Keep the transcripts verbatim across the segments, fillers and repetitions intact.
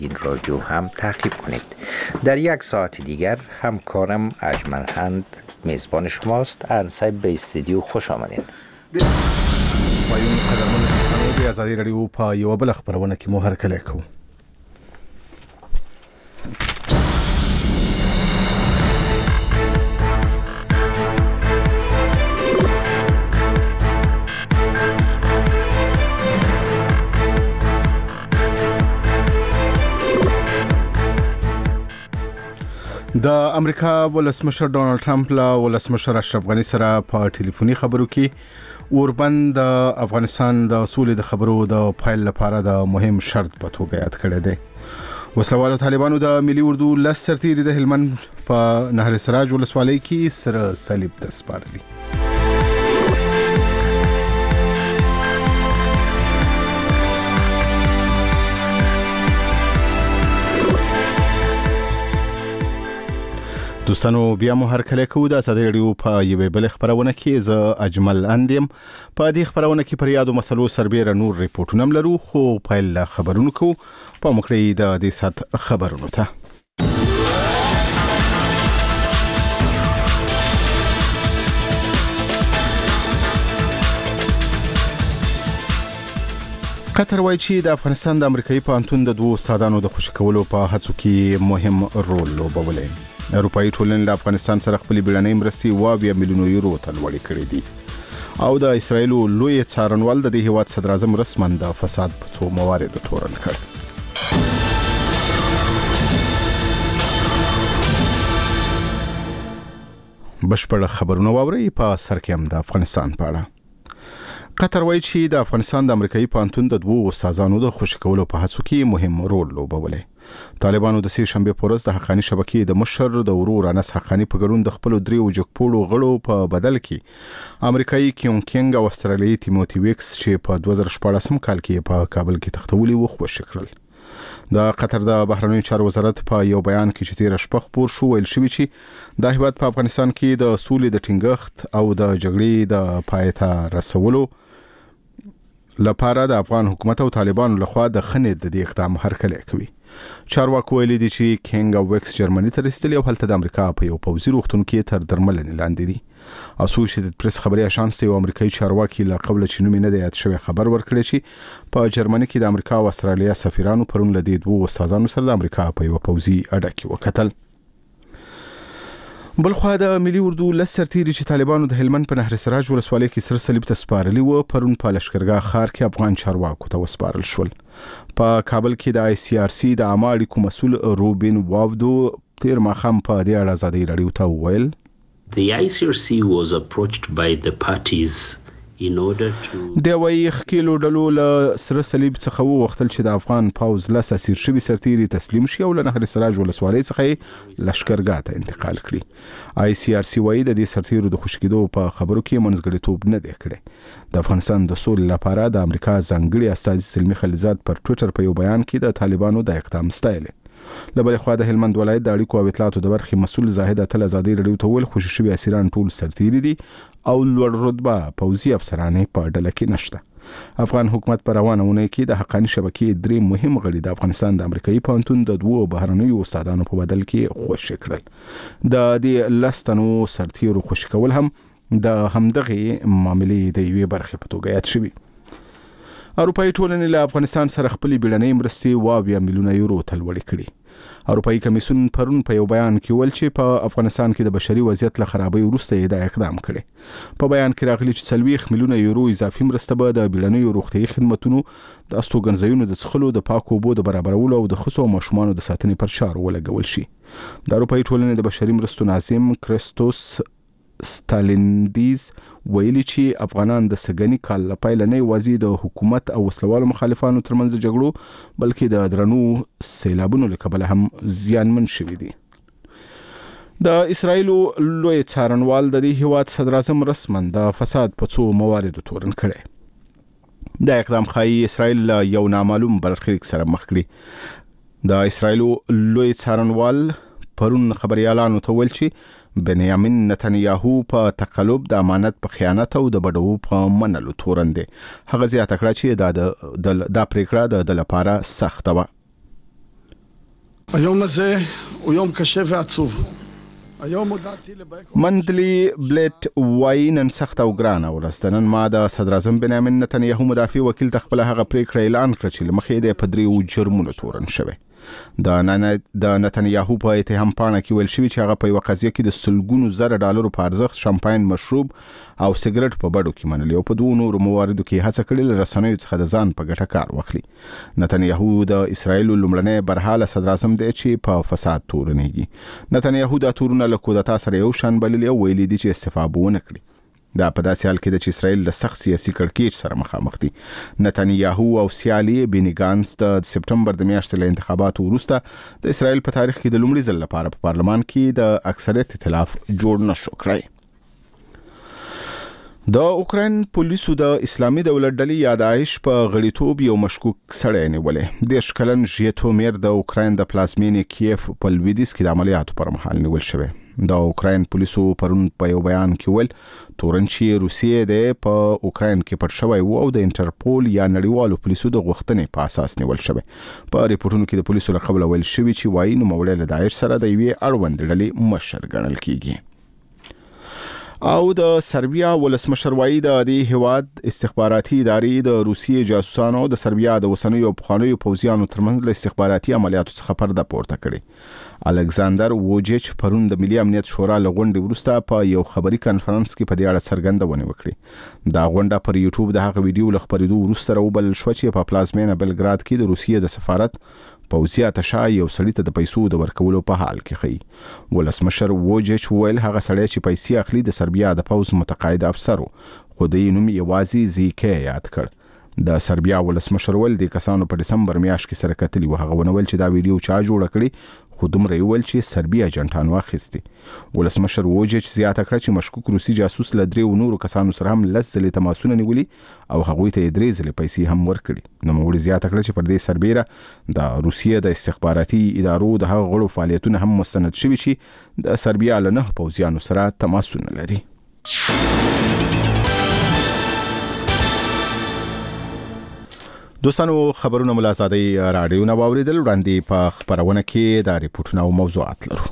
این رادیو هم تعقیب کنید. در یک ساعت دیگر همکارم اجمل هند میزبان شماست. انصب به استودیو خوش آمدین. پایون قدرمن د ازادي رادیو په یو بل خبرونه کې مو هر کله کوو. د امریکا ولسمشر ډونالد ټرمپ له ولسمشر اشرف غني سره په ټلیفوني خبرو کې اوربند د افغانستان د سولې د خبرو د پایل لپاره د مهم شرط په توګه یاد کړی دی. وسلوالو طالبانو د ملي اردو لس سرتیري د هلمند په نهر سراج ولسوالۍ کې سره صلیب ته سپارلي. دوستانو بیا مو هر کله کوو د ازادي رادیو په یوې بل خبرونه کې زه اجمل اندیم. په دې خبرونه کې پر یادو مسلو سربېره نور ریپورتونه لرو، خو پیل خبرونه کوو په مخکې د دې سات خبرونه ته. قطر وایي چې د افغانستان د امریکایي پوهنتون د دوو استادانو د خوشي کولو په هڅو کې مهم رول لوبولی. اروپایي ټولنې له افغانستان سره خپل بیړنۍ مرستې اووه میلیونه یورو ته لوړې کړې دي، او د اسرایل لوی څارنوال د دې هیواد صدر اعظم رسما د فساد په څو مواردو تورن کړ. بشپړ خبرونه واورئ. په سر کې هم د افغانستان په اړه. قطر وایي چې د افغانستان د امریکایي پوهنتون د دوو استادانو د خوشي کولو په هڅو کې مهم رول لوبولی. طالبانو د سې شنبې په ورځ د حقاني شبکې د مشر د ورور انس حقاني په ګډون د خپل دریو جګپوړو غړو په بدل کې امریکایي کیون کینګ او استرالیایي تیموتی ویکس چې په دوه زره شپاړسم کال کې په کابل کې تختولي و خوشي کړل. د قطر د بهرنیو چارو وزارت په یو بیان کې چې تیر شپه خپور شو ویل شوی چې د هیواد په افغانستان کې د سولې د ټینګښت او د جګړې د پای ته رسولو لپاره د افغان حکومت او طالبانو لخوا د خنډ د اقدام هرکلی کوي. چارواکو ویلي دي چې کینګ او ویکس جرمني ته رسیدلي او هلته د امریکا په یو پوځي روغتون کې تر درملنې لاندې دي. اسوسییټډ پریس خبري اژانس ته یو امریکایي چارواکي له قبل چې نوم نه دی یاد شوی خبر ورکړی چې په جرمني کې د امریکا او استرالیا سفیرانو پرون له دې دوه استادانو سره د امریکا په یو پوځي اډه کې وکتل. بلخوا د ملي اردو لس سرتیري چې طالبانو د هلمند په نهر سراج ولسوالۍ کې سره صلیب ته سپارلي و پرون په لشکرګاه ښار کې افغان چارواکو ته وسپارل شول. په کابل کې د آی سی آر سی د عامه اړیکو مسؤل روبین واودو تیر ماښام په دې اړه ازادي رادیو ته وویل. The I C R C was approached by the parties in order to د وایي خکیلو ډلو له سره صلیب څخه وغوښتل چې د افغان پوځ لس اسیر شوي سرتیري تسلیم شي او له نهر سراج ولسوالۍ څخه لشکرګاه ته انتقال کړي. آی سی آر سی وایي د دې سرتیرو د خوشي کېدو په خبرو کې منځګړیتوب نه دی کړی. د افغانستان د سولې لپاره د امریکا ځانګړي استازي سلمي خلیزاد پر ټویټر په یو بیان کې د طالبانو د اقدام ستایلی. له بلې خوا د هلمند ولایت د اړیکو او اطلاعاتو د برخې مسؤل زاهد اتل ازادي رادیو ته ویل خوشي شوي اسیران ټول سرتیري دي او لوړ رتبه پوځي افسرانې په ډله کې نشته. افغان حکومت په روانه اونۍ کې د حقاني شبکې درې مهم غړي د افغانستان د امریکایي پوهنتون د دوو بهرنیو استادانو په بدل کې خوشي کړل. د دې لس تنو سرتیرو خوشي کول هم د همدغې معاملې د یوې برخې په توګه یاد شوي. اروپایي ټولنې له افغانستان سره خپل بیړنۍ مرستې اووه میلیونه یورو ته لوړې کړي. اروپایي کمیسیون پرون په یو بیان کې ویل چې په افغانستان کې د بشري وضعیت له خرابۍ وروسته یې دا اقدام کړی. په بیان کې راغلي چې څلوېښت میلیونه یورو اضافي مرسته به د بیړنیو روغتیایي خدمتونو، د استوګنځایونو د څښلو، د پاکو اوبو د برابرولو او د ښځو او ماشومانو د ساتنې پر چارو ولګول شي. د اروپایي ټولنې د بشري مرستو ناظم کریستوس ستالینیدز ویلي چې افغانان د سګنی کال لپاره نه یوازې د حکومت او وسلوالو مخالفانو ترمنځ جګړو بلکې د درنو سیلابونو له کبله هم زیانمن شوي دي. د اسرایل لوی څارنوال د دې هیواد صدر اعظم رسما د فساد په څو مواردو تورن کړي. دا اقدام ښایي اسرایل له یو نامعلوم برخلیک سره مخ کړي. د اسرایل لوی څارنوال پرون خبريالانو ته ویل چې بنیامین نتنیاهو په تقلب د امانت په خیانت او د بډو په منلو تورن دي. هغه زیاته کړه چې دا د دا پریکړه د لپاره سخته و. היום הזה הוא יום קשה ועצוב. مندلی بلیټ وایي نن سخت او ګرانه ورځ ده. نن ما د صدر اعظم بنیامین نتنیاهو مدافع وکیل ته خپله هغه پریکړه اعلان کړه چې له مخې یې په دریو جرمونو تورن شوی. د نتنیاهو په اتهام پاڼه کې ویل شوي چې هغه په یوه قضیه کې د سلګونو زره ډالرو په ارزښت شامپاین مشروب او سیګرټ په بډو کې منلي او په دوو نورو مواردو کې هڅه کړې له رسنیو څخه د ځان په ګټه کار واخلي. نتنیاهو د اسرایلو لومړنی برحاله صدر اعظم دی چې په فساد تورنېږي. نتنیاهو دا تورونه له کودتا سره یو شان بللي او ویلي دي چې استعفا به ونه کړي. دا په داسې حال کې ده چې اسرائیل له سخت سیاسي کړکېچ سره مخامخ دي. نتنیاهو او سیالي بیني ګانس د سپټمبر د میاشتې له انتخاباتو وروسته د اسرائیل په تاریخ کې د لومړي ځل لپاره په پارلمان کې د اکثریت ائتلاف جوړ نشو کړی. د اوکراین پولیسو د اسلامي دولت ډلې یا داعش په غړیتوب یو مشکوک سړی نیولې. دېرش کلن ژیټومیر د اوکراین د پلازمینې کیف په لویدیځ کې د عملیاتو پر مهال نیول شوی. د اوکراین پولیسو پرون په یو بیان کې ویل تورنچي روسیې د په اوکراین کې پټ شوی وو او د انټرپول یا نړیوالو پولیسو د غوښتنې په اساس نیول شوی. په ریپورتونو کې د پولیسو له قبله ویل شوی چې وایي نوموړی له داعش سره د یوې اړوند ډلې مشر ګڼل کیږي. او د سربیا ولسمشر وایي د دې هیواد استخباراتي ادارې د روسیې جاسوسانو د سربیا د اوسنیو او پخوانیو پوځیانو ترمنځ له استخباراتي عملیاتو څخه پرده پورته کړې. الکساندر ووجیچ پرون د ملي امنیت شورا له غونډې وروسته په یو خبري کانفرنس کې په دې اړه څرګندونه وکړه. دا غونډه پر یوټیوب د هغه ویډیو له خپرېدو وروسته راوبلل شوه چې په پلازمینه بلګراد کې د روسیې د سفارت پوځي اتشه یو سړي ته د پیسو د ورکولو په حال کې ښیي. ولسمشر ووجیچ ویل هغه سړی چې پیسې اخلي د سربیا د پوځ متقاعد افسر و، خو د یې نوم یوازې زیکې یاد کړ. د سربیا ولسمشر ویل د کسانو په دسمبر میاشت کې سره کتلي و. هغه ونه ویل چې دا ویډیو چا جوړه کړې، خو دومره یې ویل چې سربیا ایجنټان واخیستي. ولسمشر ووجیچ زیاته کړه چې مشکوک روسي جاسوس له دریو نورو کسانو سره هم لس ځلې تماسونه نیولي او هغوی ته یې درې ځلې پیسې هم ورکړي. نوموړي زیاته کړه چې پر دې سربیره د روسیې د استخباراتي ادارو د هغه غړو فعالیتونه هم مستند شوي چې د سربیا له نه پوځیانو سره تماسونه لري. دوستانو خبرونه ملا زادی رادیو نه واوریدل. وړاندې په خبرونه کې د ریپورتونو او موضوعات لرو.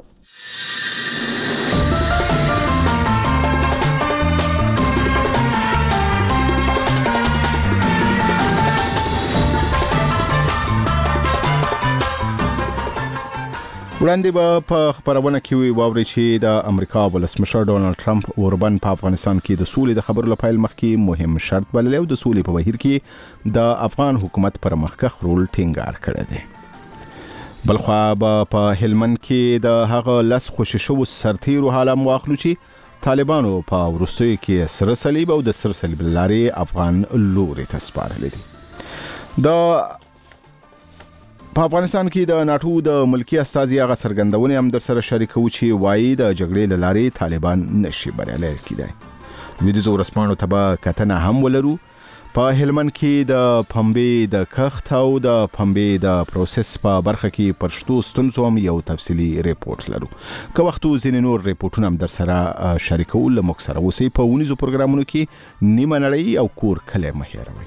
وړاندې به په خبرونه کې واوري چې د امریکا ولسمشر ډونالد ټرمپ اوربن په افغانستان کې د سولې د خبرو لپاره مخکې مهم شرط بللی او د سولې په بهیر کې د افغان حکومت پر مخکخ رول ټینګار کړی دی. بلخوا به په هلمند کې د هغه لس خوشي شوو سرتیرو حال هم واخلو چې طالبانو په وروستیو کې سره صلیب او د سره صلیب له لارې افغان لوري ته سپارلی دي. د په افغانستان کې د ناټو د ملکی استازي هغه څرګندونې هم در سره شریکو چې وایي د جګړې له لارې طالبان نشي بریالی کېدای. لویدیځو ورځپاڼو ته به کتنه هم ولرو. په هلمند کې د پنبې د کښت او د پنبې د پروسس په برخه کې پر شتو ستونزو هم یو تفصیلي ریپورت لرو. که وختو ځینې نور ریپورتونه هم در سره شریکو له موږ سره اوسئ. په ونیزو پروګرامونو کې نیمه نړۍ او کور کلی مه هېروئ.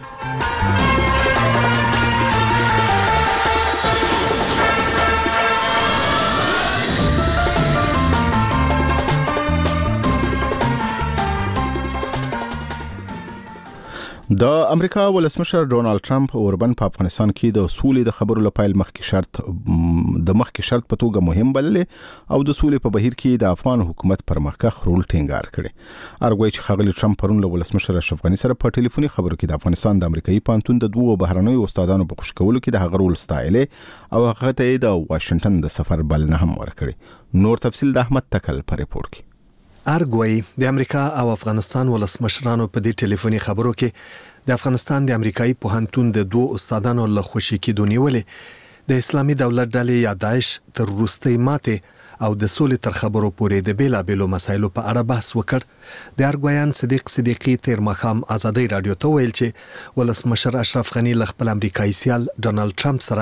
د امریکا ولسمشر ډونالد ټرمپ اوربن په افغانستان کې د سولې د خبرو لپاره مخکې شرط د مخکې شرط په توګه مهم بللی او د سولې په بهیر کې د افغان حکومت پر مخکخ رول ټینګار کړي. ارګوي چې ښاغلي ټرمپ پرون له ولسمشر اشرف غني سره په ټلیفوني خبرو کې د افغانستان د امریکایي پوهنتون د دوو بهرنیو استادانو په خوشي کولو کې د هغه رول ستایلی او هغه ته د واشنگټن د سفر بلنه هم ورکړي. نور تفصیل د احمد تکل په ریپورت کې. ارګوي د امریکا او افغانستان ولسمشرانو په دې ټلیفوني خبرو کې د افغانستان د امریکایي پوهنتون د دوه استادانو له خوشي کېدو نیولې د اسلامي دولت ډلې یا داعش تر وروستۍ ماتې او د سولې تر خبرو پورې د بیلابېلو مسایلو په اړه بحث وکړ. د ارګویان صدیق صدیقي تیر ماښام ازادۍ رادیو ته ویل چې ولسمشر اشرف غني له خپل امریکایي سیال ډونالد ټرمپ سره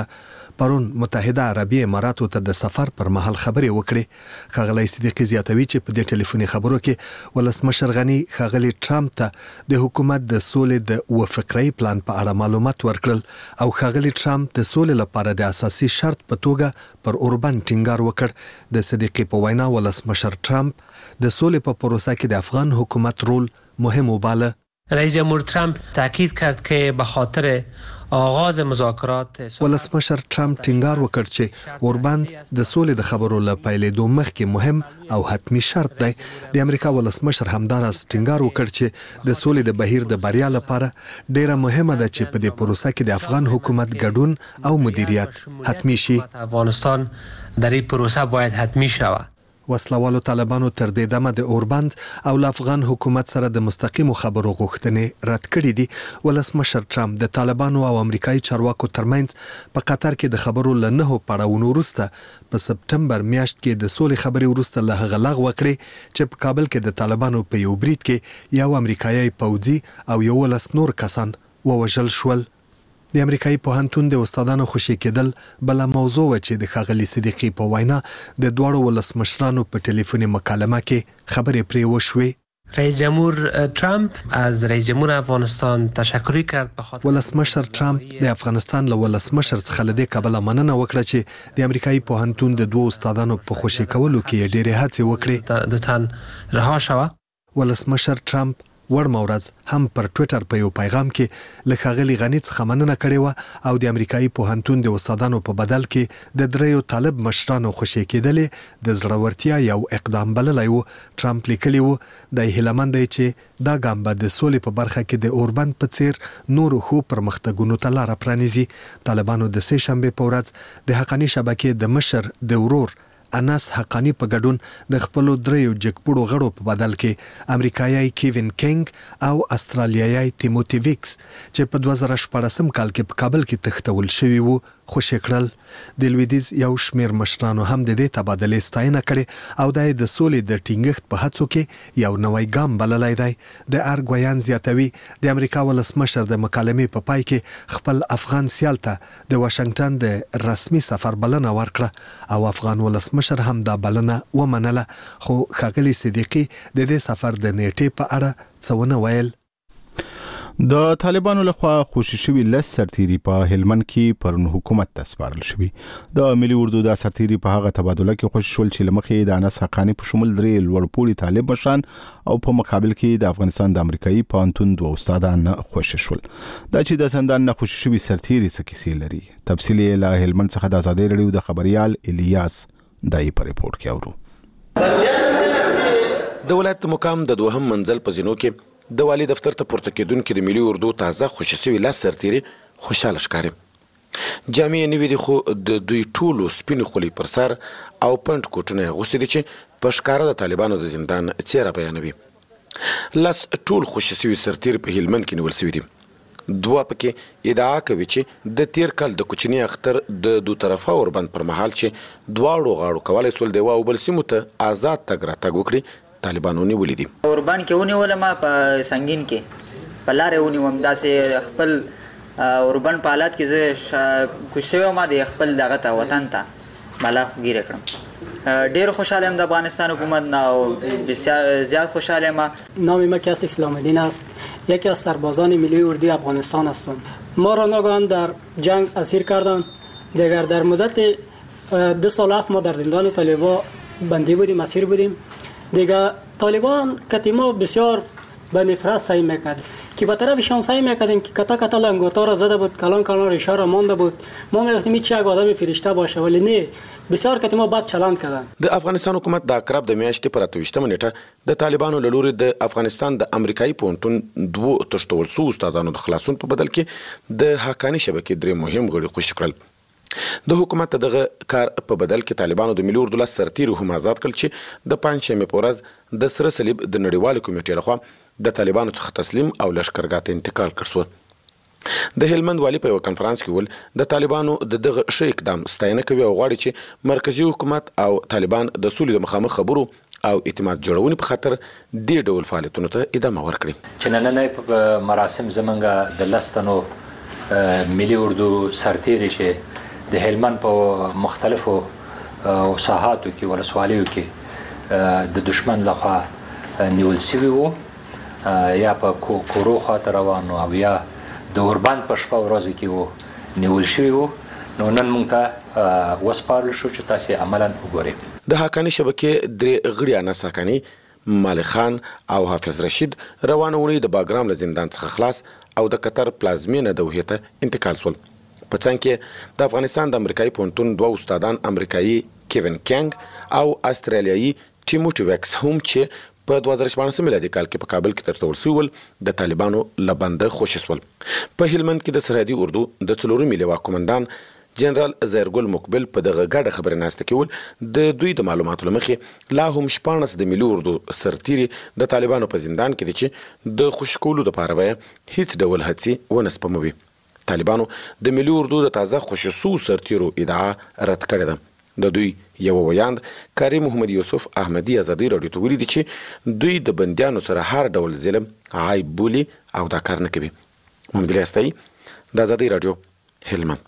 پرون متحده عربي اماراتو ته د سفر پر مهال خبرې وکړې. ښاغلی صدیقي زیاتوي چې په دې ټلیفوني خبرو کې ولسمشر غني ښاغلي ټرمپ ته د حکومت د سولې د وفقري پلان په اړه معلومات ورکړل او ښاغلي ټرمپ د سولې لپاره د اساسي شرط په توګه پر اوربند ټینګار وکړ. د صدیقي په وینا ولسمشر ټرمپ د سولې په پروسه کې د افغان حکومت رول مهم وباله. رئیس جمهور ترامپ تاکید کرد که به خاطر آغاز مذاکرات ولسمشر ټرمپ ټینګار وکړ چې اوربند د سولې د خبرو له پیلېدو مخکې مهم او حتمی شرط دی. د امریکا ولسمشر همداراز ټینګار وکړ چې د سولې د بهیر د بریا لپاره ډیره مهمه ده چې په دې پروسه کې د افغان حکومت ګډون او مدیریت حتمی شي. افغانستان در این پروسه باید حتمی شود. وسلوالو طالبانو تر دې دمه د اوربند او له افغان حکومت سره د مستقیمو خبرو غوښتنې رد کړې دي. ولسمشر ټرمپ د طالبانو او امریکایي چارواکو ترمنځ په قطر کې د خبرو له نهو پړاوونو وروسته په سپټمبر میاشت کې د سولې خبرې وروسته له هغه لغوه وکړې چې په کابل کې د طالبانو په یو برید کې یو امریکایي پوځي او یولس نور کسان ووژل شول. د امریکایي پوهنتون د استادانو خوشي کېدل بل موضوع و چې د ښاغلي صدیقي په وینا د دواړو ولسمشرانو په ټلیفوني مکالمه کې خبرې پرې وشوې. رئیس جمهور ترامپ از رئیس جمهور افغانستان تشکر کرد به خاطر ولسمشر ترامپ د افغانستان له ولسمشر څخه له دې کبله مننه وکړه چې د امریکایي پوهنتون د دوه استادانو په خوشي کولو کې ډېرې هڅې وکړې. د تن رها شوه. ولسمشر ترامپ ورم ورځ هم پر ټوئیټر په یو پیغام کې له ښاغلي غني څخه مننه کړې و او د امریکایي پوهنتون د استادانو په بدل کې د دریو طالب مشرانو خوشي کېدلې د زړورتیا یو اقدام بللی و. ټرمپ لیکلی و د هیلهمند دی چې دا ګام به د سولې په برخه کې د اوربند په څیر نورو ښو پرمختګونو ته لاره پرانیزي. طالبانو د سې شنبې په ورځ د حقاني شبکې د مشر د ورور انس حقانی په ګډون د خپلو دریو جګپوړو غړو په بدل کې امریکایي کیوین کینګ او استرالیایي تیموتی ویکس چې په دوه زره شپاړسم کال کې په کابل کې تښتول شوي وو خوشي کړل. د لویدیځ یو شمیر مشرانو هم د دې تبادلې ستاینه کړې او د سولې د ټینګښت په هڅو کې یو نوی ګام بللی دی. د ارګویان زیاتوي د امریکا ولسمشر د مکالمې په پای کې خپل افغان سیال ته د واشنگټن د رسمي سفر بلنه ورکړه او افغان ولسمشر هم دا بلنه ومنله. خو ښاغلي صدیقي د دې سفر د نیټې په اړه څه ونه ویل. د طالبانو لخوا خوشي شوی لس سرتیري په هلمند کې پرون حکومت ته سپارل شوی. د ملي اردو د سرتیري په هغه تبادله کې خوشي شول چې لمخې د انس حقانی په شمول درې لوړپوړي طالب مشران او په مقابل کې د افغانستان د امریکایي پوهنتون دوه استادان خوشي شول. دا چې د زندان نه خوشي شوی سرتیري څه کیسې لري تفصیل یې له هلمند څخه د ازادي رادیو د خبريال الیاس دای په ریپورت کې اورو. د ولایت مقام د دوهم منزل په زینو کې د والی دفتر ته پورته کېدونکي د ملي اردو تازه خوشي شوي لاس سرتیري خوشاله ښکاري. جامې نوي دي خو د دوی ټولو سپینې خولۍ پر سر او پنډ کوټونه یې اغوستي دي چې په ښکاره د طالبانو د زندان څېره بیانوي. لاس ټول خوشي شوي سرتیري په هلمند کې نیول شوي دي. دوه پکې ادعا کوي چې د تیر کال د کوچني اختر د دو طرفه اوربند پر مهال چې دواړو غاړو کولی سول د یوه او بل سیمو ته آزاد تګ راتګ وکړي طالبانو نیولې دي. اوربند کې ونیولم په سنگین کې په لارې ونیوم داسې خپل اوربند په حالات کې زه کوشش وم د خپل دغه ته وطن ته بالا ګیره کړم. ډیر خوشحال ام د افغانستان حکومت نه او بسیار زیاد خوشحال ام. نام من کیاس اسلام الدین است. یکی از سربازان ملی اردوی افغانستان هستم. ما را ناگهان در جنگ اسیر کردند. دیگر در مدت دو سال هفت ما در زندان طالبان بندی بودیم، اسیر بودیم. دیگه طالبان کتیما بسیار به نفرت سعی میکرد که به طرفشان سعی میکردیم که کتا کتا لنگوتا را زده بود، کلان کلان ریشه را مانده بود. ما میگفتیم چه یک آدم فرشته باشه ولی نه، بسیار کتیما بد چلند کردن. د افغانستان حکومت د اکراب د میاشتې پر اتویشتمه نیټه د طالبانو له لوري د افغانستان د امریکایي پوهنتون دوه تښتول سوو استادانو د خلاصون په بدل کې د حقاني شبکې درې مهم غړي خوشي کړل. د حکومت دغه کار په بدل کې طالبانو د ملي اردو لاس سرتیري هم آزاد کړل چې د پنجشنبې په ورځ د سره صلیب د نړیوالې کمیټې لخوا د طالبانو څخه تسلیم او لښکرګاه ته انتقال کړ شو. د هلمند والي په یو کنفرانس کې ول د طالبانو د دغه ښه اقدام ستاینه کوي او غواړي چې مرکزی حکومت او طالبان د سولې د مخامخ خبرو او اعتماد جوړونې په خاطر دې ډول فعالیتونو ته ادامه ورکړي. چې نننۍ په مراسم زمونږ د لس تنو ملي اردو سرتیري چې د هلمند په مختلفو ساحاتو کې ولسوالیو کې د دشمن لخوا نیول شوي وو، یا په کورو خاطر روانو او یا د اوربند په شپه ورځ کې وو نیول شوي وو. نو نن موږ ته وسپارل شو چې تاسو عملاً وګورئ. د حقانی شبکې درې غړي انس حقانی، مالک خان او حافظ رشید روانه ونی د باګرام له زندان څخه خلاص او د قطر پلازمینه دوحې ته انتقال شول. په څنګ کې د افغانستان د امریکایي پوهنتون دوه استادان امریکایي کیوین کینګ او استرالیایي ټیموټي ویکس هم چې په دوه زره شپاړس میلادي کال کې په کابل کې ترتول شول د طالبانو لبنده خوشي شول. په هلمند کې د سرحدي اردو د څلورمې لواء قومندان جنرال زیرګل مقبل په دغه ګډه خبره ناسته کې ول د دوی د معلوماتو لمخې لا هم شپاړس د ملي اردو سرتیري د طالبانو په زندان کې دي چې د خوشکولو لپاره به هیڅ ډول هڅې ونه سپموي. طالبانو د ملي اردو د تازه خوشي سو سرتیرو ادعا رد کړې ده. د دوی یو ویاند کاری محمد یوسف احمدی ازادي راډیو ته ویلي چې دوی د بندیانو سره هر ډول ظلم عیب بولي او دا کار نه کوي. محمد الیاستای د ازادي راډیو هلمند.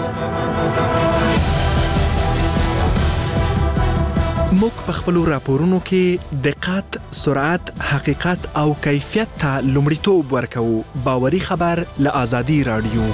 موږ په خپل راپورونو کې دقت، سرعت، حقیقت او کیفیت ته لومړیتوب ورکوو. باوري خبر له ازادي راډیو.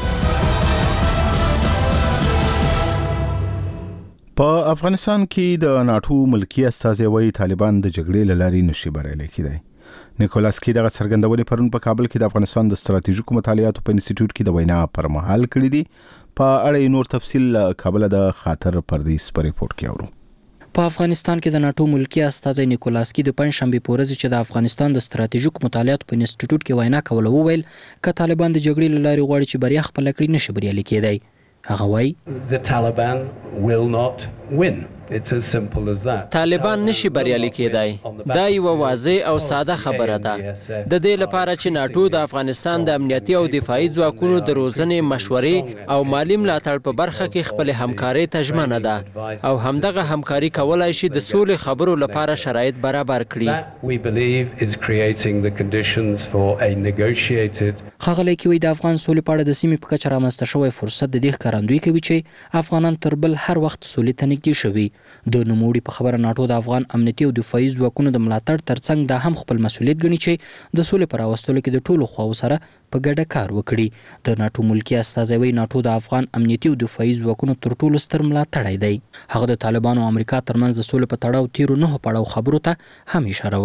په افغانستان کې د ناټو ملکی استازي وایي طالبان د جګړې له لارې نشي بریالي کېدای. نیکولاس کی دغه څرګندونې پرون په کابل کې د افغانستان د ستراتیژیکو مطالعاتو په انسټیټیوټ کې د وینا پر مهال کړې دي. په اړه نور تفصیل کابل د خاطر پردیس په ریپورت کې اورو. په افغانستان کې د ناټو ملکی استازي نیکولاس کی د پنځشنبه په ورځ چې د افغانستان د ستراتیژیکو مطالعاتو په انسټیټیوټ کې وینا کوله وویل ک طالبان د جګړې له لارې غواړي چې بریا خپل کړي نشي بریالي کېدای. هغه وایي The Taliban will not win. It's as simple as that. طالبان نشي بریالي کېدای. دا یو واضح او ساده خبره ده. د دې لپاره چې ناټو د افغانستان د امنیتي او دفاعي ځواکونو د روزنې، مشورې او مالی ملاتړ په برخه کې خپل همکاري ته ژمنه ده او همدغه همکاري کولای شي د سولې خبرو لپاره شرایط برابر کړي. We believe is creating the conditions for a negotiated. خغلی کې وي د افغان سولې په اړه د سیمې په کچه رامنځته شوی فرصت د دې ښکارندوی کوي چې افغانان تر بل هر وخت سولې ته نږدې شوي. د نوموړي په خبره ناټو د افغان امنیتي او دفاعي ځواکونو د ملاتړ ترڅنګ دا هم خپل مسؤلیت ګڼي چې د سولې پر راوستلو کې د ټولو خواو سره په ګډه کار وکړي. د ناټو ملکی استازی وایي ناټو د افغان امنیتي او دفاعي ځواکونو تر ټولو ستر ملاتړی دی. هغه د طالبانو او امریکا ترمنځ د سولې په تړاو تیرو نه پړاو خبرو ته هم اشاره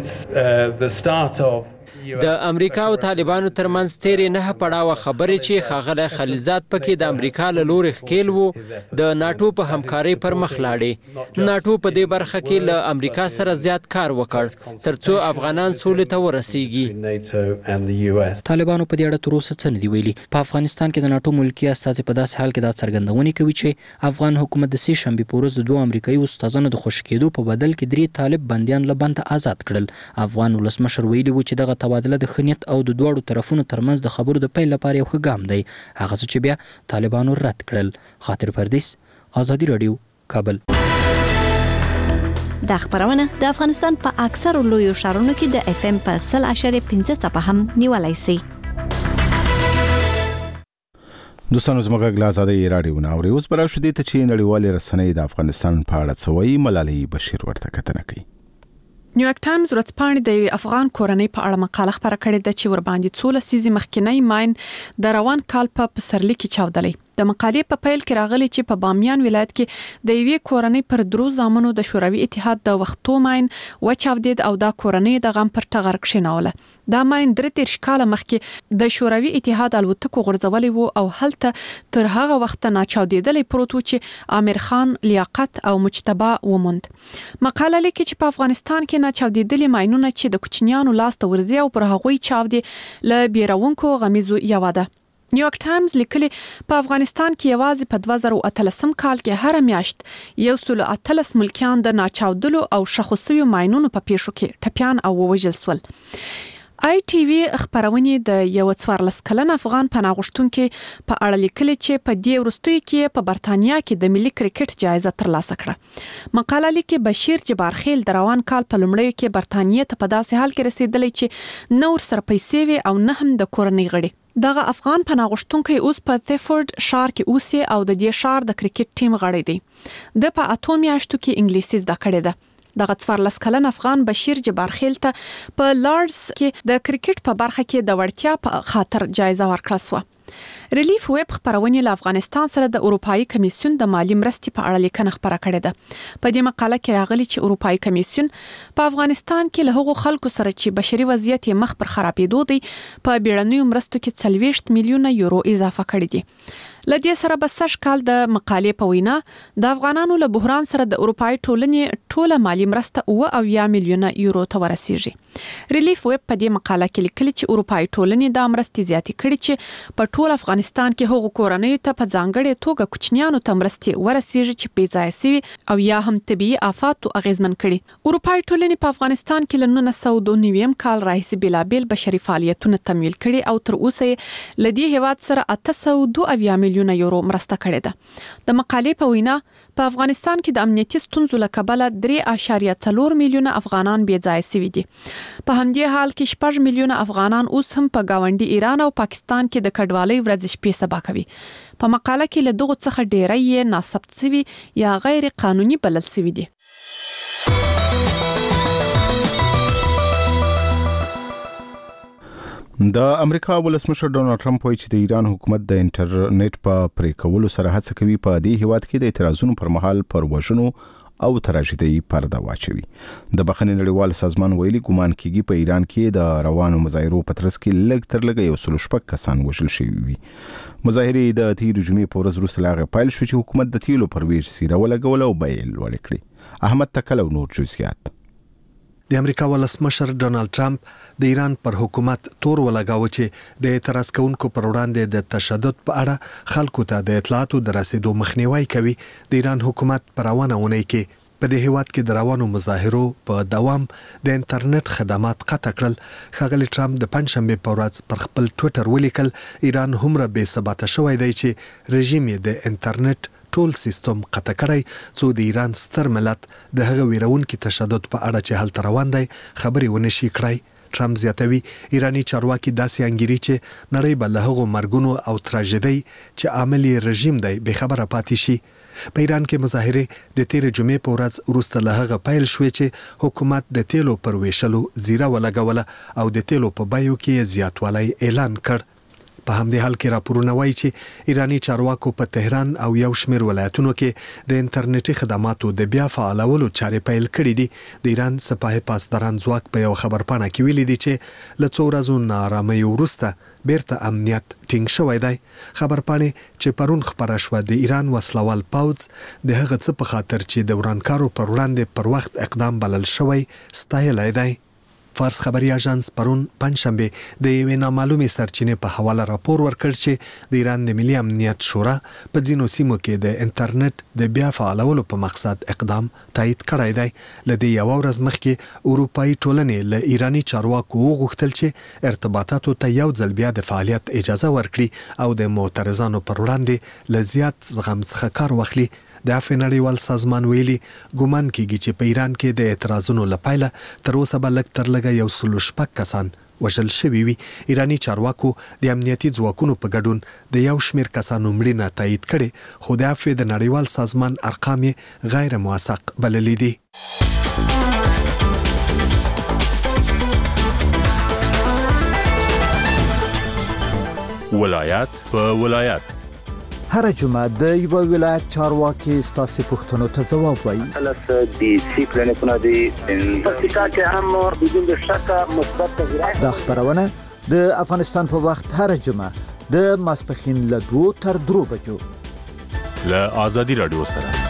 وکړه. د امریکا او طالبانو ترمنځ تیرې نه پړاوه خبرې چې ښاغلی خلیلزاد پکې د امریکا له لورې ښکیل وو د ناټو په همکارۍ پر مخ لاړې. ناټو په دې برخه کې له امریکا سره زیات کار وکړ تر څو افغانان سولې ته ورسیږي. طالبانو په دې اړه تر اوسه څه نه دي ویلي. په افغانستان کې د ناټو ملکی استازي په داسې حال کې دا څرګندونې کوي چې افغان حکومت د سې شنبې په ورځ د دوه امریکایي استادانو د خوشي کېدو په بدل کې درې طالب بندیان له بنده آزاد کړل. افغان ولسمشر ویلي و چې دغه تبادله د خنیت او د دوړو طرفونو ترمنځ د خبرو د پیل لپاره یو ښه ګام دی. هغه څه چې بیا طالبانو رد کړل. خاطر پردیس، ازادي راډیو، کابل. دا خبرونه د افغانستان په اکثر لویو ښارونو کې د اف ام په سل اشاریه پنځه څپه هم نیولای شي. دوستانو زموږ غږ له ازادي راډیو نه اوري. اوس برابر شو دي ته چې نړیوالې رسنۍ د افغانستان په اړه څه وایي. ملالۍ بشیر ورته کتنه کوي. نیویارک ټایمز ورځپاڼې د یوې افغان کورنۍ په اړه مقاله خپره کړې ده چې ورباندې څو لسیزې مخکینی ماین د روان کال په پسرلي کې چاودلی. د مقالې په پیل کې راغلي چې په بامیان ولایت کې د یوې کورنۍ پر درو زامنو د شوروي اتحاد د وختو ماین وچاودید او دا کورنۍ د غم پر ټغر کښینوله. دا ماین درې دېرش کاله مخکې د شوروي اتحاد الوتکو غورځولی وو او هلته تر هغه وخته ناچاودېدلی پروت و چې عامر خان، لیاقت او مجتبی وموند. مقاله لیکي چې په افغانستان کې ناچاودېدلي ماینونه چې د کوچنیانو لاس ته ورځي او پر هغوی چاودي له بیرونکو غمیزو یوه ده. نیویارک ټایمز لیکلي په افغانستان کې یوازې په دوه زره اتلسم کال کې هر میاشت یو سل اتلس ملکیان د ناچاودلو او شخو شویو ماینونو په پیښو کې ټپیان او ووژل شول. آی ټي وي خبرونه د یو څوارلس کلن افغان پناه غوښتونکو په اړه لیکلي چې په دې وروستیو کې په برتانیا کې د ملي کرکټ جایزه ترلاسه کړه. مقاله لیکي بشیر جبارخیل د روان کال په لومړیو کې برتانیا ته په داسې حال کې رسیدلی چې نور سر پیسې وي او نه هم د کورنۍ غړي. دغه افغان پناهغښتونکي اوس په تیفورد ښار کې اوسي او د دې ښار د کرکټ ټیم غړی دی. د په اته میاشتو کې انګلیسي زده کړې ده. دغه څوارلس کلن افغان بشیر جبارخیل ته په لارډز کې د کرکټ په برخه کې د وړتیا په خاطر جایزه ورکړه شوه. ریلیف ویب خبرونه له افغانستان سره د اروپאי کمیسیون د مالی مرستې په اړه لیکنه خبره کړې ده. په دې مقاله کې راغلي چې اروپאי کمیسیون په افغانستان کې له هغو خلکو سره چې بشري وضعیت یې مخ پر خرابېدو دی په بیړنیو مرستو کې څلوېښت میلیونه یورو اضافه کړي دي. لدې سره به سږ کال د مقالې په وینا د افغانانو له بحران سره د اروپאי ټولنې ټوله مالی مرسته اوه اویا میلیونه یورو ته ورسیږي. ریلیف ویب په دې مقاله کې لیکلي چې اروپאי ټولنې د مرستې زیاتې کړي چې په ټول افغانستان کې هغو کورنیو ته په ځانګړې توګه کوچنیانو ته مرستې ورسیږي چې بې ځایه سوي او یا هم طبیعي آفاتو اغیزمن کړي. اروپאי ټولنې په افغانستان کې له نولس سوه دوه نوي کال راهیسې بېلابېل بشري فعالیتونه تمویل کړي او تر اوسه یې له دې هیواد سره اته سوه دوه اویا میلیونه یورو مرسته کړې ده. د مقالې په وینا په افغانستان کې د امنیتي ستونزو له کبله درې اعشاریه څلور میلیونه افغانان بې ځایه سوي دي. په همدې حال کې شپږ میلیونه افغانان اوس هم په گاونډي ایران او پاکستان کې د کډوالۍ ورځ شپې سبا کوي. په مقاله کې له دغو څخه ډیری یې ناثبت سوي یا غیر قانوني بلل سوي دي. د امریکا ولسمشر ډونالد ټرمپ وایي چې د ایران حکومت د انټرنیټ په پرې کولو سره هڅه کوي په دې هیواد کې د اعتراضونو پر مهال پر وژنو او تراژیدۍ پرده واچوي. د بخښنې نړیوال سازمان ویلي ګومان کیږي په ایران کې د روانو مظاهرو په ترڅ کې لږ تر لږه یو سل شپږ کسان وژل شوي وي. مظاهرې د تیرې جمعې په ورځ وروسته له هغې پیل شو چې حکومت د تیلو پر ویش څیره ولګوله او بیې یې لوړې کړې. احمد تکل او نور جزئیات. د امریکا ولسمشر ډونالد ټرمپ د ایران پر حکومت تور ولګاوه چې د اعتراض کوونکو پر وړاندې د تشدد په اړه خلکو ته د اطلاعاتو د رسیدو مخنیوي کوي. د ایران حکومت پر روانه اونۍ کې په دې هیواد کې د روانو مظاهرو په دوام د انټرنیټ خدمات قطع کړل. ښاغلی ټرمپ د پنځشنبه په ورځ پر خپل ټویټر ولیکل ایران هومره بې ثباته شوی دی چې رژیم یې د انټرنیټ ټول سیستم قطع کړی څو د ایران ستر ملت د هغه ویرونکي تشدد په اړه چې هلته روان دی خبرې ونشي کړای. ټرمپ زیاتوي ایرانی چارواکي داسې انګیري چې نړۍ به له هغو مرګونو او تراژیدۍ چې عامل یې رژیم دی بې خبره پاتې شي. په ایران کې مظاهرې د تیرې جمعې په ورځ وروسته له هغه پیل شوې چې حکومت د تیلو پر ویشلو زیره ولګوله او د تیلو په بیو کې زیاتوالی اعلان کړ. په همدې حال کې راپورونه وایي چې ایرانی چارواکو په تهران او یو شمېر ولایتونو کې د انټرنیټي خدماتو د بیا فعالولو چارې پیل کړې دي. د ایران سپاه پاسداران ځواک په یو خبرپاڼه کې ویلي دي چې له څو ورځو ناارامۍ وروسته بیرته امنیت ټینګ شوی دی. خبرپاڼې چې پرون خپره شوه د ایران وسلوال پوځ د هغه څه په خاطر چې د ورانکارو پر وړاندې پر وخت اقدام بلل شوی ستایلی دی. فارس خبري اژانس پرون پنځشنبه د یوې نامعلومې سرچینې په حواله راپور ورکړ چې د ایران د ملي امنیت شورا په ځینو سیمو کې د انټرنیټ د بیا فعالولو په مقصد اقدام تایید کړی دی. له دې یو ورځ مخکې اروپאי ټولنې له ایرانی چارواکو وغوښتل چې ارتباطاتو ته یو ځل بیا د فعالیت اجازه ورکړي او د معترضانو پر وړاندې له زیات زغم څخه کار واخلي. د عفو نړیوال سازمان ویلي ګومان کیږي چې په ایران کې د اعتراضونو لپاره تر اوسه به لږ تر لږه یو سل شپږ کسان وژل شوي وي. ایرانی چارواکو د امنیتي ځواکونو په ګډون د یو شمېر کسانو مړینه تایید کړي خو د عفو د نړیوال سازمان ارقام یې غیر موثق بللي دي. ولایت په ولایت هر جمعه د یو ولایت چارواکي ستاسو پوښتنو ته ځواب وایي. البته د سی پلانټونو د پکتیکا کې هم بدون شک مثبت تغیرات د خبرونه د افغانستان په وخت هر جمعه د ماسپخین له دوه تر درو بجو له آزادي رادیو سره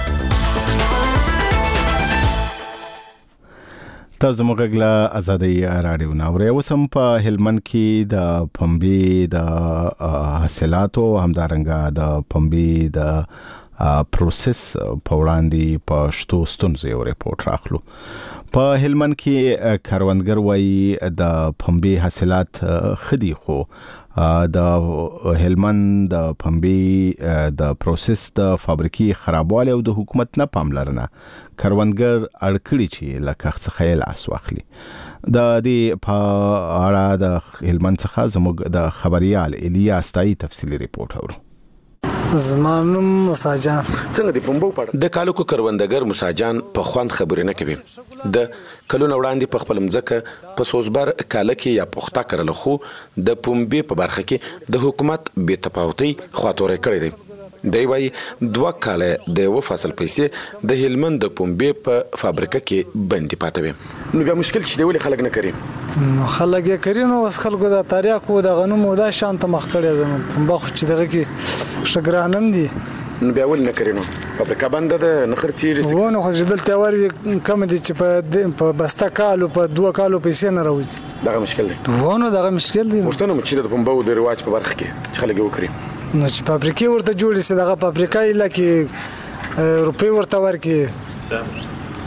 تاسو موږ له آزادي رادیو ناوړې اوسم په هلمند کې د پنبې د حاصلاتو همدارنګه د پنبې د پروسس په وړاندې په شتو ستونزې یو ریپورت راخلو. په هلمند کې کاروانګر وایي د پنبې حاصلات خدي خو د هلمند د پنبې د پروسس د فابریکې خرابوالی او د حکومت نه پاملرنه کروندګر اړکړي چې له کښت څخه یې لاس واخلي. د دې په اړه د هلمند څخه زموږ د خبريال الیاس تای تفصیلی ریپورت اورو. زمانم مساجان څنګه دی پنبو پړ د کالو کو کروندګر مساجان په خوند خبرې نه کوي. د کلونو وړاندې په خپل مځکه په سوزبر کاله کې یا پخته کړل خو د پنبې په برخه کې د حکومت بې تفاوتي خاطرې کړې دي. دی وايي دوه کاله د یو فصل پیسې د هلمند د پنبې په فابریکه کې بندي پاتې وي. نو بیا مشکل چې دی ولې خلک نه کوي؟ خلک یې کوي نو اوس خلکو د تاریخ او د غنمو دا شانت مخ کړی ده. پنبه خو چې دغه کې شګرانم دي نو بیا ولې نه کوي؟ نو فابریکه بنده ده نه خرڅېږي. ونه خو چې دلته ور کم دي چې په بسته کالو په دوه کالو پیسې نه راوځي. دغه مشکل دی. ونه دغه مشکل دی. مشتنه چې د پنبو د رواج په برخه کې چې خلک وکړي نو چې فابریکې ورته جوړې سي دغه فابریکه یې لکه روپی ورته ورکړي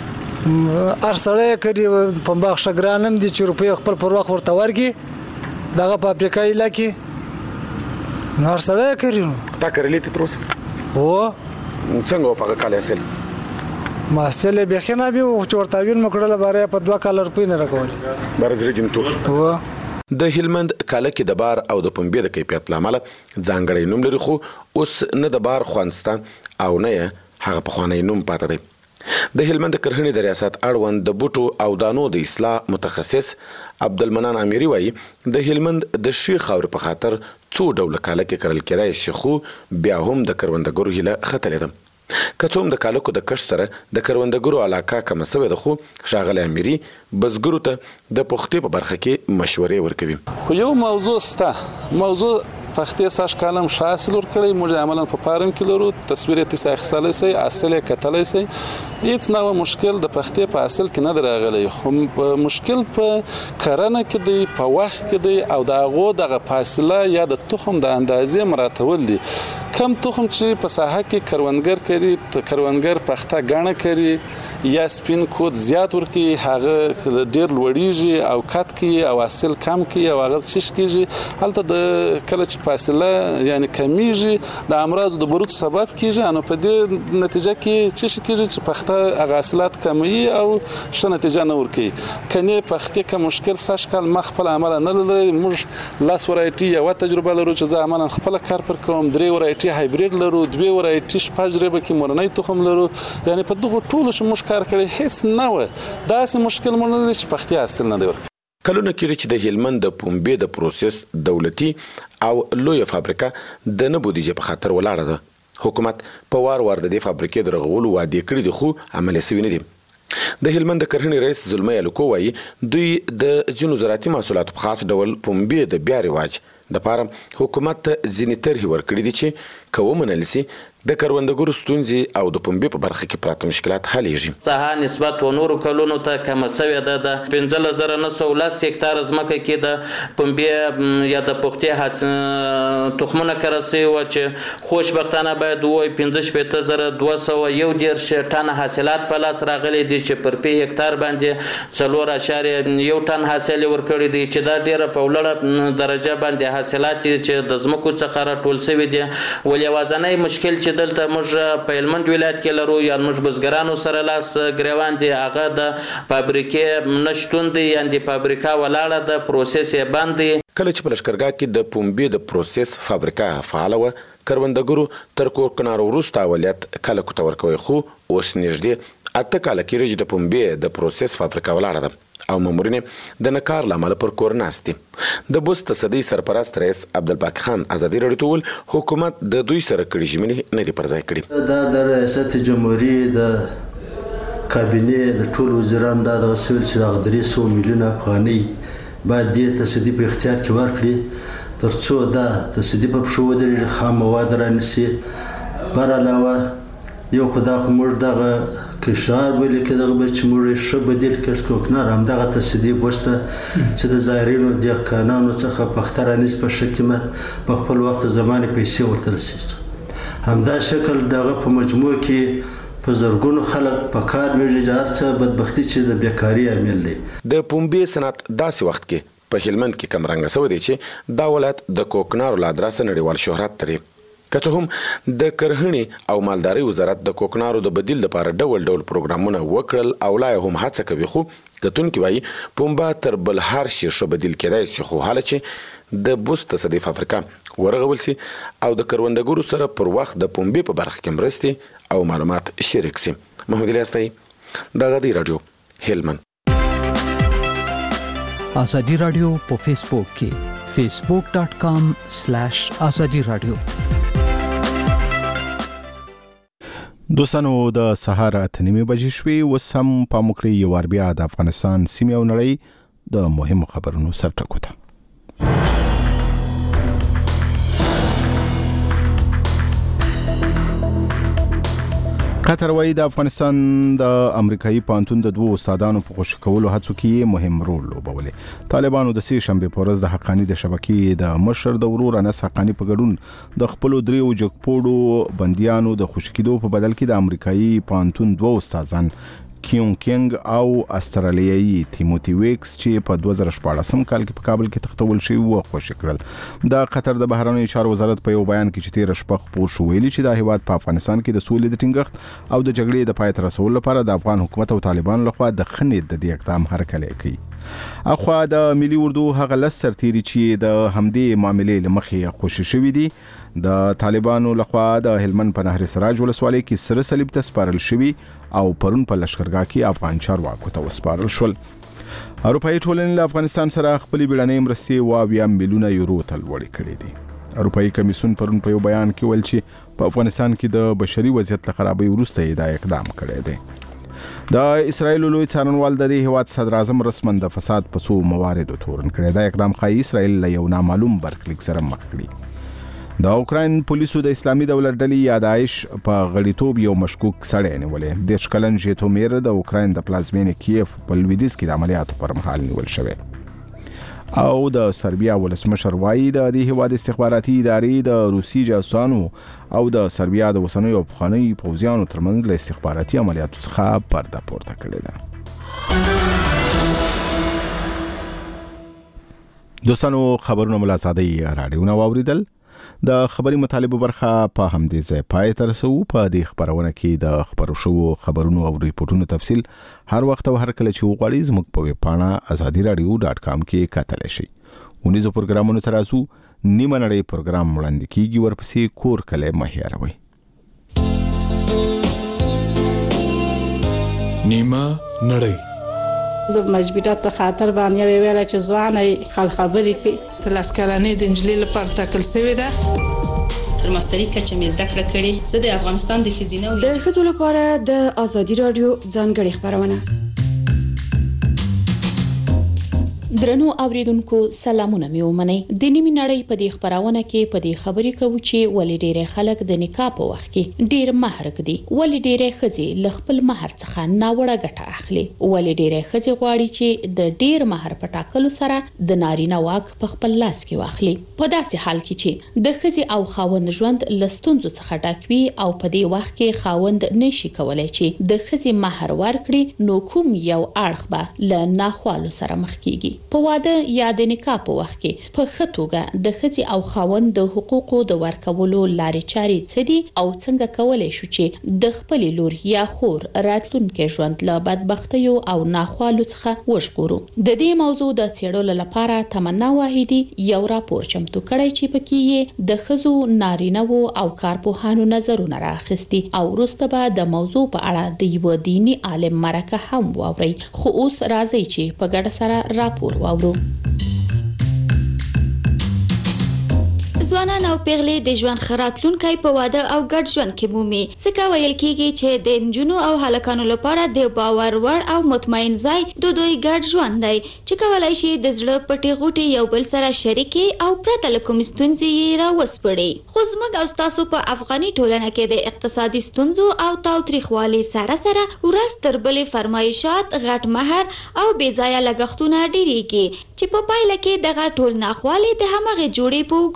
هر سړی کوي پنبه شګرانم دي چې روپی خپل پر وخت ورته ورکړي دغه فابریکه یې لکه نو هر سړی کوي. تا کړلې ته تر اوسه؟ هو. څنګه په کال حاصل؟ ماستل به خنه به چې ورته ویل مکړه لاره په دوه کال روپی نه راکول برز رجن تو. هو. د هلمند کاله کې د بار او د پنبې د کیفیت لامل ځانګړی نوم لري خو اوس نه د بار خوانسته او نه هغه په خوانی نوم پاتې دی. د هلمند کرهنې د ریاست اړوند د بوټو او دانو د اصلاح متخصص عبدالمنان اميري وایي د هلمند د شیخ خاور په خاطر څو ډول کاله کې کرل کېدای شي خو بیا هم د کروندګرو هیله ختلې ده. کڅوم د کالکو د کښت سره د کروندګرو علاقه کم سوی ده خو ښاغلی اميري بزګرو ته د پختې په برخه کې مشورې ورکوي. خو یو موضوع سته موضوع پختې ساش کالم شاسل ور کړی موږ عملاً په پارم کې لرو تصویر ته ساخصاله سي اصل کتلای سي هیڅ نو مشکل د پختې په اصل کې نه دراغلی خو مشکل په کرنه کې دی په وخت کې دی او د هغه دغه فاصله یا د تخم د اندازې مراتول دي. کم تخم چې په ساحه کې کروندګر کوي کروندګر پخته غاڼه کوي یا سپین کود زیات ورکی هغه ډیر لوړیږي او کټ کی او اصل کم کی او هغه شش کیږي هلته د کله چې فاصله یعنی کمیږي د امراض د بروت سبب کیږي نو په دې نتیجه کې چې شي کیږي چې پخته هغه اصلات کمی او ښه نتیجه نه ورکی کني پخته کې مشکل ساش کال مخ خپل عمل نه لري موږ لاس ورایټي یو تجربه لرو چې زه عملاً خپل کار پر کوم درې ورایټي هایبرید لرو دوی ورایټي شپږ ربه کې مورنۍ تخم لرو یعنی په دغه ټولو چې کار کړي هیڅ نه و داسې مشکل مونږ نه چې پختي حاصل نه دی ورک. کلونه کې چې د هلمند د پنبې د پروسس دولتي او لوی فابریکه د نه بودیجه په خاطر ولاړه ده. حکومت په وار وار د دې فابریکې د رغولو وعده کړې دي خو عملي شوی نه دي. د هلمند کرهنې رئیس زلمی الکو وایي دوی د جنو زراعتي محصولاتو په خاص ډول پنبې د بیا رواج د پاره حکومت ځینې طرحې ورکړي دي چې که ومنل سي د کروندګرو ستونزې او د پنبې په برخه کې پراته مشکلات حلیږي. ساحه نسبت و نورو کلونو ته کم سوی ده د پنځه زره نه سوه لس هکتار ځمکه کې د پنبې یا د پختې تخمونه کرل سوي وه چې خوشبختانه باید ووایو پنځه شپېته زره دوه سوه یو دېرش ټنه حاصلات په لاس راغلي دي چې پر پی هکتار باندې څلور اعشاریه یو ټن حاصل یې ورکړی دی چې دا ډېره په لوړه درجه باندې حاصلات چې د ځمکو څخه راټول سوي دي. ولې یوازینی مشکل چې دلته موږ په هلمند ولایت کې لرو یا موږ بزګرانو سره لاس ګریوان دي هغه د فابریکې نشتون دی یعنې فابریکه ولاړه د پروسس یې بند دی. کله چې په لښکرګاه کې د پنبې د پروسس فابریکه فعاله وه کروندګرو تر کور کنارو وروسته اولویت کلکو ته ورکوي خو اوس نږدې اته کاله کېږي چې د پنبې د پروسس فابریکه ولاړه ده او مامورین د نکار لامل پر کور ناست دي. د بوست تصدی سرپرست رئیس عبدالباقي خان ازادي راډیو ته وویل حکومت د دوی سره کړي ژمنې نه دي پر ځای کړي. دا د ریاست جمهوریت د کابینې د ټولو وزیرانو دا دغه سویل چې دغه درې سوه میلیونه افغانۍ باید دې تصدي په اختیار کې ورکړي تر څو دا تصدي په پښو ودرېږي خام مواد رانیسي. بر علاوه یو خو دا خو موږ دغه کشار بلې کې دغه به چې موږ ښه بدیل کړ کوکنار همدغه تصدي بوسته چې د زایرینو دهقانانو څخه پخته رانیسي په ښه قیمت په خپل وخت زمانې پیسې ورته رسېږي. همدا شکل دغه په مجموع کې په زرګونو خلک په کار ویږي چې هر څه بدبختي چې د بیکاري عامل دی. د پنبې صنعت داسې وخت کې په هلمند کې کم رنګه سوی دی چې دا ولایت د کوکنارو له ادرسه نړیوال شهرت لري. که څه هم د کرهڼې او مالدارۍ وزارت د کوکنارو د بدیل لپاره ډول ډول پروګرامونه وکړل او لا هم هڅه کوي، خو کتونکي وایي پنبه تر بل هر شي ښه بدیل کېدای شي، خو حاله چې د بوس تصدي فابریکه ورغول سي او د کروندګرو سره پر وخت د پنبې په برخه کې مرستې او معلومات شریک سي. محمد الیاس د غدي رادیو هلمند. آزادی رادیو په فیسبوک کې facebook dot com slash azadi radio. دوستانو د سهار اته نیمې بجې شوې، اوس هم پام وکړئ یو وار بیا د افغانستان سیمې او نړۍ د مهمو خبرونو سرټکو ته. قطر وايي د افغانستان د امریکایي پانتون د دوه استادانو په خوشی کولو هڅو کې مهم رول لوبولې. طالبانو د سې شنبه په ورځ د حقانی د شبکې د مشر د ورور انس حقانی په ګډون د خپل دریو جګپوړو بنديانو د خوشی کېدو په بدل کې د امریکایي پانتون دوه استادان کیون کینګ او استرالیایي تیموتی ویکس چې په دوه زره شپاړسم کال کې په کابل کې تختول شوی و خوشی کړل. د قطر د بهرنیو چارو وزارت په یو بیان کې چې تیر شپه خبر شو ویلي چې د هیواد په افغانستان کې د سولې د ټینګښت او د جګړې د پای ته رسولو لپاره د افغان حکومت او طالبان لخوا د خنید د دې اقدام هرکلی کوي. اخوا د ملي اردو هغه لس سرتیري چې د همدې معاملې لمخې خوشی شوی دي د طالبانو لخوا د هلمند په نهر سراج ولسوالۍ کې سره صلیب ته سپارل شوی او پرون په لشکرګاه کې افغان چارواکو ته وسپارل شول. اروپایي ټولنې له افغانستان سره خپل بیړنۍ مرستې واویا میلیونه یورو ته لوړې کړې دي. اروپایي کمیسیون پرون په یو بیان کې ویل چې په افغانستان کې د بشري وضعیت له خرابۍ وروسته یې دا اقدام کړی دی. د اسرایل لوی څارنوال د دې هیواد صدر اعظم رسمن د فساد په څو مواردو تورن کړی. دا اقدام ښایي اسرایل له یو نامعلوم برخلیک سره مخ کړي. د اوکراین پولیسو د اسلامي دولت ډلې یا داعش په غړیتوب یو مشکوک سړی نیولې. دېرش کلن ژیتومیر د اوکراین د پلازمینې کیف په لویدیځ کې د عملیاتو پر مهال نیول شوی او د سربیا ولسمشر وایي د دې هیواد استخباراتي ادارې د روسي جاسوسانو او د سربیا د اوسنیو افغاني پوځیانو ترمنځ له استخباراتي عملیاتو څخه پرده پورته کړې ده. دوستانو خبرونه ملازادي راډیو نو واوریدل. د خبري مطالبه برخه په همدې ځای پای ته رسو. په دې خبرونه کې د خبرو شو خبرونو او ریپورتونو تفصیل هر وخت او هر کله چې وغواړئ زموږ په ویب پاڼه azadi radio dot com کې کتلی شئ. ونیزو پروګرامونو ته راځو. نیمه نړۍ پروګرام وړاندې کیږي، ورپسې کور کلی مه هېروئ. نیمه نړۍ د مجبورات په خاطر باندې ویل چې ځواني خل خبرې کوي. تلاس کلنې د انجلۍ لپاره ټاکل شوې ده. تر ماستري کچه مې زده کړه کړې. زه د افغانستان د ښځینه د ښځو لپاره د ازادي رادیو ځانګړې خبرونه. درنو اوریدونکو سلامونه مې ومنئ. د نیمې نړۍ په دې خبرونه کې په دې خبرې کوو چې ولې ډېری خلک د نکاح په وخت کې ډېر مهر ږدي، ولې ډېری ښځې له خپل مهر څخه ناوړه ګټه اخلي، ولې ډېری ښځې غواړي چې د ډېر مهر په ټاکلو سره د نارینه واک په خپل لاس کې واخلي. په داسې حال کې چې د ښځې او خاوند ژوند له ستونزو څخه ډک وي او په دې وخت کې خاوند نشي کولی چې د ښځې مهر ورکړي، نو کوم یو اړخ به له ناخوالو سره مخ کیږي. په واده یا د نکاح په وخت کې په ښه توګه د ښځې او خاوند د حقوقو د ورکولو لارې چارې څه دي او څنګه کولی شو چې د خپلې لور یا خور راتلونکي ژوند له بدبختیو او ناخوالو څخه وژغورو. د دې موضوع د څېړلو لپاره تمنا واحدي یو راپور چمتو کړی چې پکې یې د ښځو، نارینه‌وو او کارپوهانو نظرونه رااخیستي او وروسته به د موضوع په اړه د یوه دیني عالم مرکه هم واورئ. خو اوس راځئ چې په ګډه سره راپور واورو. ځوانان او پیغلې د ژوند خراتلونکي په واده او ګډ ژوند کې مومي. ځکه ویل کېږي چې د نجونو او هلکانو لپاره د باور وړ او مطمئن ځای د دوی ګډ ژوند دی چې کولای شي د زړه پټې غوټې یو بل سره شریکي او پرته له کوم ستونزې یې راوسپړي. خو زموږ او ستاسو په افغاني ټولنه کې د اقتصادي ستونزو او تاوتریخوالي سره سره ورځ تر بلې فرمایشات، غټ مهر او بې ځایه لګښتونه ډېریږي چې په پایله کې دغه ټول ناخوالې د همغې جوړې په اوږو باري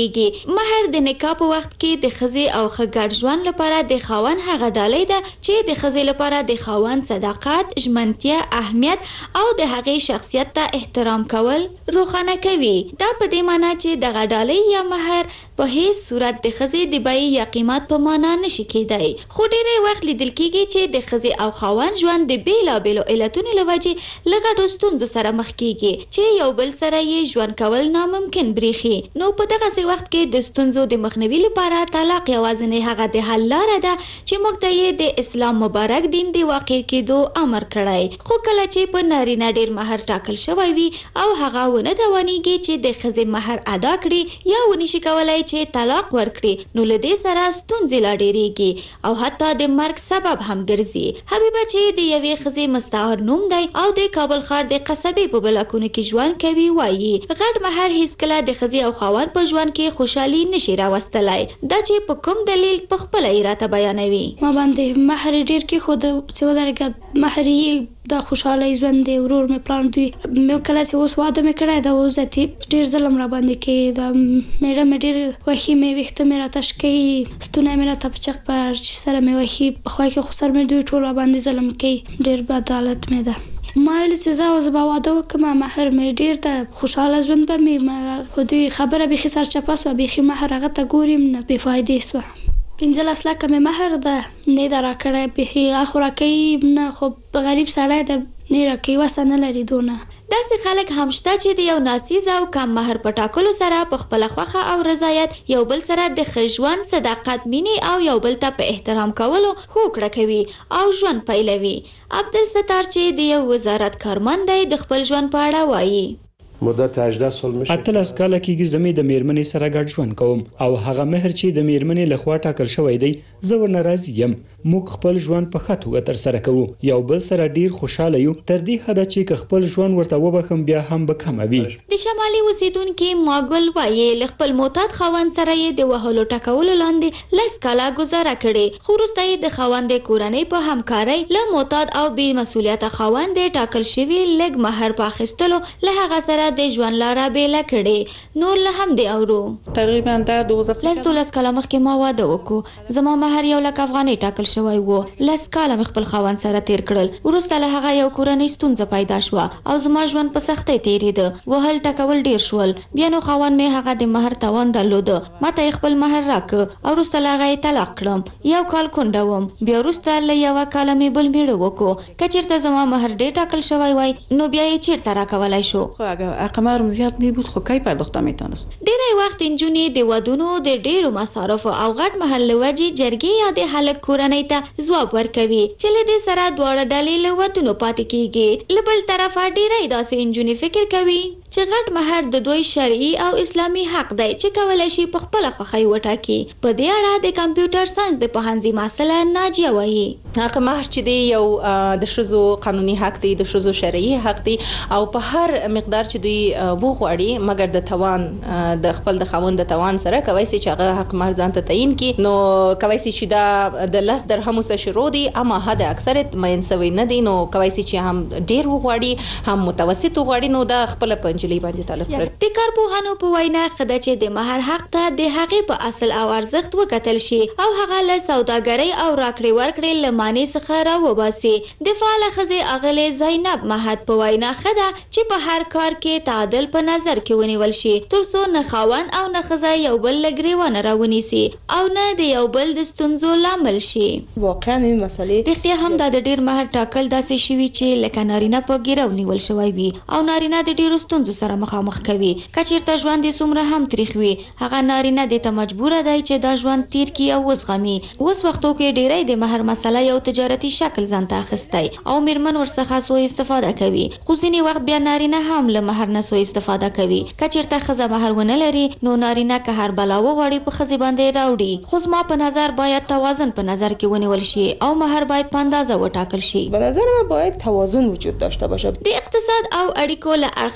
ډیریږي. مہر د نکاح په وخت کې د ښځې او ښه ګډ ژوند لپاره د خاوند هغه ډالۍ ده چې د ښځې لپاره د خاوند صداقت، ژمنتیا، اهمیت او د هغې شخصیت ته احترام کول روښانه کوي. دا په دې معنی چې دغه ډالۍ یا مہر په هیڅ صورت د ښځې د بیې یا قیمت په معنا نشي کېدای. خو ډېری وخت لیدل کېږي چې د ښځې او خاوند ژوند د بېلابېلو علتونو له وجې له غټو ستونزو سره مخ کېږي چې یو بل سره یې ژوند کول ناممکن بریښي. نو په دغسې وخت کې د ستونزو د مخنیوي لپاره طلاق یوازینۍ هغه د حل لاره ده چې موږ ته یې د اسلام مبارک دین د واقع کېدو امر کړی. خو کله چې په نارینه ډېر مهر ټاکل شوی وي او هغه ونه توانېږي چې د ښځې مهر ادا کړي یا ونشي کولی چې طلاق ورکړي، نو له دې سره ستونزې لا ډېرېږي او حتی د مرګ سبب هم ګرځي. حبیبه چې د یوې ښځې مستعار نوم دی او د کابل ښار د قصبې په بلاکونو کې ژوند کوي، وایي غټ مهر هیڅکله د ښځې او خاوند په ژوند کې خوشحالي نشي راوستلی. دا چې په کوم دلیل په خپله یې راته بیانوي. ما باندې مهر ډېر کېښود چې ودرېږه مهر یې دا خوشحاله ژوند دی، ورور مې پلان دوی مې کله چې اوس واده مې کړی دا اوس ذاتي ډېر ظلم را باندې کوي. دا میړه مې ډېر وښي مې ویښته مې راته شکوي، ستونی مې راته په چغ په چې سره مې وښي په خوا کې خو سر مې دوی ټول را باندې ظلم کوي. ډېر بد حالت مې ده. ما ویل چې زه اوس به واده وکړم، مهر مې ډېر ده، خوشحاله ژوند به مې خو دوی خبره بیخي سرچپه سوه، بیخي مهر هغه ته ګورم نه بې فایدې سوه. پنځلس لکه مې مهر ده نه ده راکړی، بیخي هغه خو راکوي نه، خو غریب سړی ده نه راکوي، وسه نه لري دونه. داسې خلک هم شته چې د یو ناسیز او کم مهر په ټاکلو سره په خپله خوښه او رضایت یو بل سره د ښه ژوند، صداقت، مینې او یو بل ته په احترام کولو هوکړه کوي او ژوند پیلوي. عبدالستار چې د یو وزارت کارمند دی د خپل ژوند په اړه وایي مدت هجده سال میشه. اتلس کاله کېږي زمې د میرمنې سره ګډ ژوند کوم او هغه مهر چې د میرمنې لخوا ټاکل شوی دی زه ورنه راضي یم. موږ خپل ژوند په ښه توګه ترسره کوو، یو بل سره ډیر خوشحاله یو، تر دې حده چې که خپل ژوند ورته وبخم بیا هم به کمه وي. د شمالي اوسیدونکي ماګل وایي له خپل معتاد خاوند سره یې د وهلو ټکولو لاندې لس کاله ګزاره کړې، خو وروسته یې د خاوند کورنۍ په همکارۍ له معتاد او بې مسؤلیته خاوند د ټاکل شوي لږ مهر په اخیستلو له هغه سره د ژوند لاره بیله کړې. نور له هم دی اورو تقریبا دا لس دولس کاله مخکې ما واده وکړو، زما مهر یو لک افغانۍ ټاکل شوی و. لس کاله مې خپل خاوند سره تیر کړل، وروسته له هغه یو کورنۍ ستونزه پیدا شوه او زما ژوند په سختۍ تېرېده، وهل ټکول ډیر شول. بیا نو خاوند مې هغه د مهر توان درلوده، ماته یې خپل مهر راکړ او وروسته له هغه یې طلاق کړم. یو کال کونډه وم، بیا وروسته له یوه کاله مې بل میړه وکړو. که چېرته زما مهر ډېر ټاکل شوی وای نو بیا یې چېرته راکولی شو؟ قمر زیات می بود خو کی پرداخته میتونست. ډیری وخت انجونې د ودونو د ډیرو مصارف او غټ مهر له وجې جرګې یا د هلک کورنۍ ته ځواب ورکوي چې له دې سره دواړه ډلې له ودونو پاتې کیږي. له بل طرفه ډیری داسې انجونې فکر کوي چې غټ مهر د دوی شرعي او اسلامي حق دی چې کولی شي په خپله خوښۍ وټاکي. په دې اړه د کمپیوټر ساینس د پوهنځي محصله ناجیه وایي هغه مهر چې دی یو د ښځو قانوني حق دی، د ښځو شرعي حق دی او په هر مقدار چې دوی وغواړي مګر د توان د خپل د خاوند د توان سره کوي چې هغه حق مهر ځان ته تعیین کړي. نو کوي چې دا د لس درهمو څخه شروع دی اما حد اکثریت مین سوی نه دی، نو کوي چې هم ډیر وغواړي هم متوسط وغواړي، نو دا خپل پنجلي باندې تعلق لري. د کارپوهانو په وینا خدای چې د مهر حق ته د هغې په اصل او ارزښت وکتل شي او هغه له سوداګرۍ او راکړې ورکړې له معنی څخه راوباسي. د فعاله ښځې اغلې زینب مهد په وینا ښه ده چې په هر کار کې تعادل په نظر کې ونیول شي ترڅو نه خاوند او نه ښځه یو بل له ګریوانه راونیسي او نه د یو بل د ستونزو لامل شي. واقعا این مسئله رښتیا هم دا د ډیر مهر ټاکل داسې شوي چې لکه نارینه په ګیره ونیول شوی وي او نارینه د ډیرو ستونزو سره مخامخ کوي. که چېرته ژوند یې څومره هم تریخ وي هغه نارینه دې ته مجبوره دی چې دا ژوند تیر کړي او وزغمي. اوس وختو کې ډیری د مهر مسله یو تجارتي شکل ځان ته اخیستی او میرمن ورڅخه سوء استفاده کوي، خو ځینې وخت بیا نارینه هم له مهر نه سوء استفاده کوي. که چېرته ښځه مهر ونه لري نو نارینه که هر بلا وغواړي په ښځې باندې راوړي. خو زما په نظر باید توازن په نظر کې ونیول شي او مهر باید په اندازه وټاکل شي. به نظر من باید توازن وجود داشته باشه. د اقتصاد او اړیکو له اړخه هغه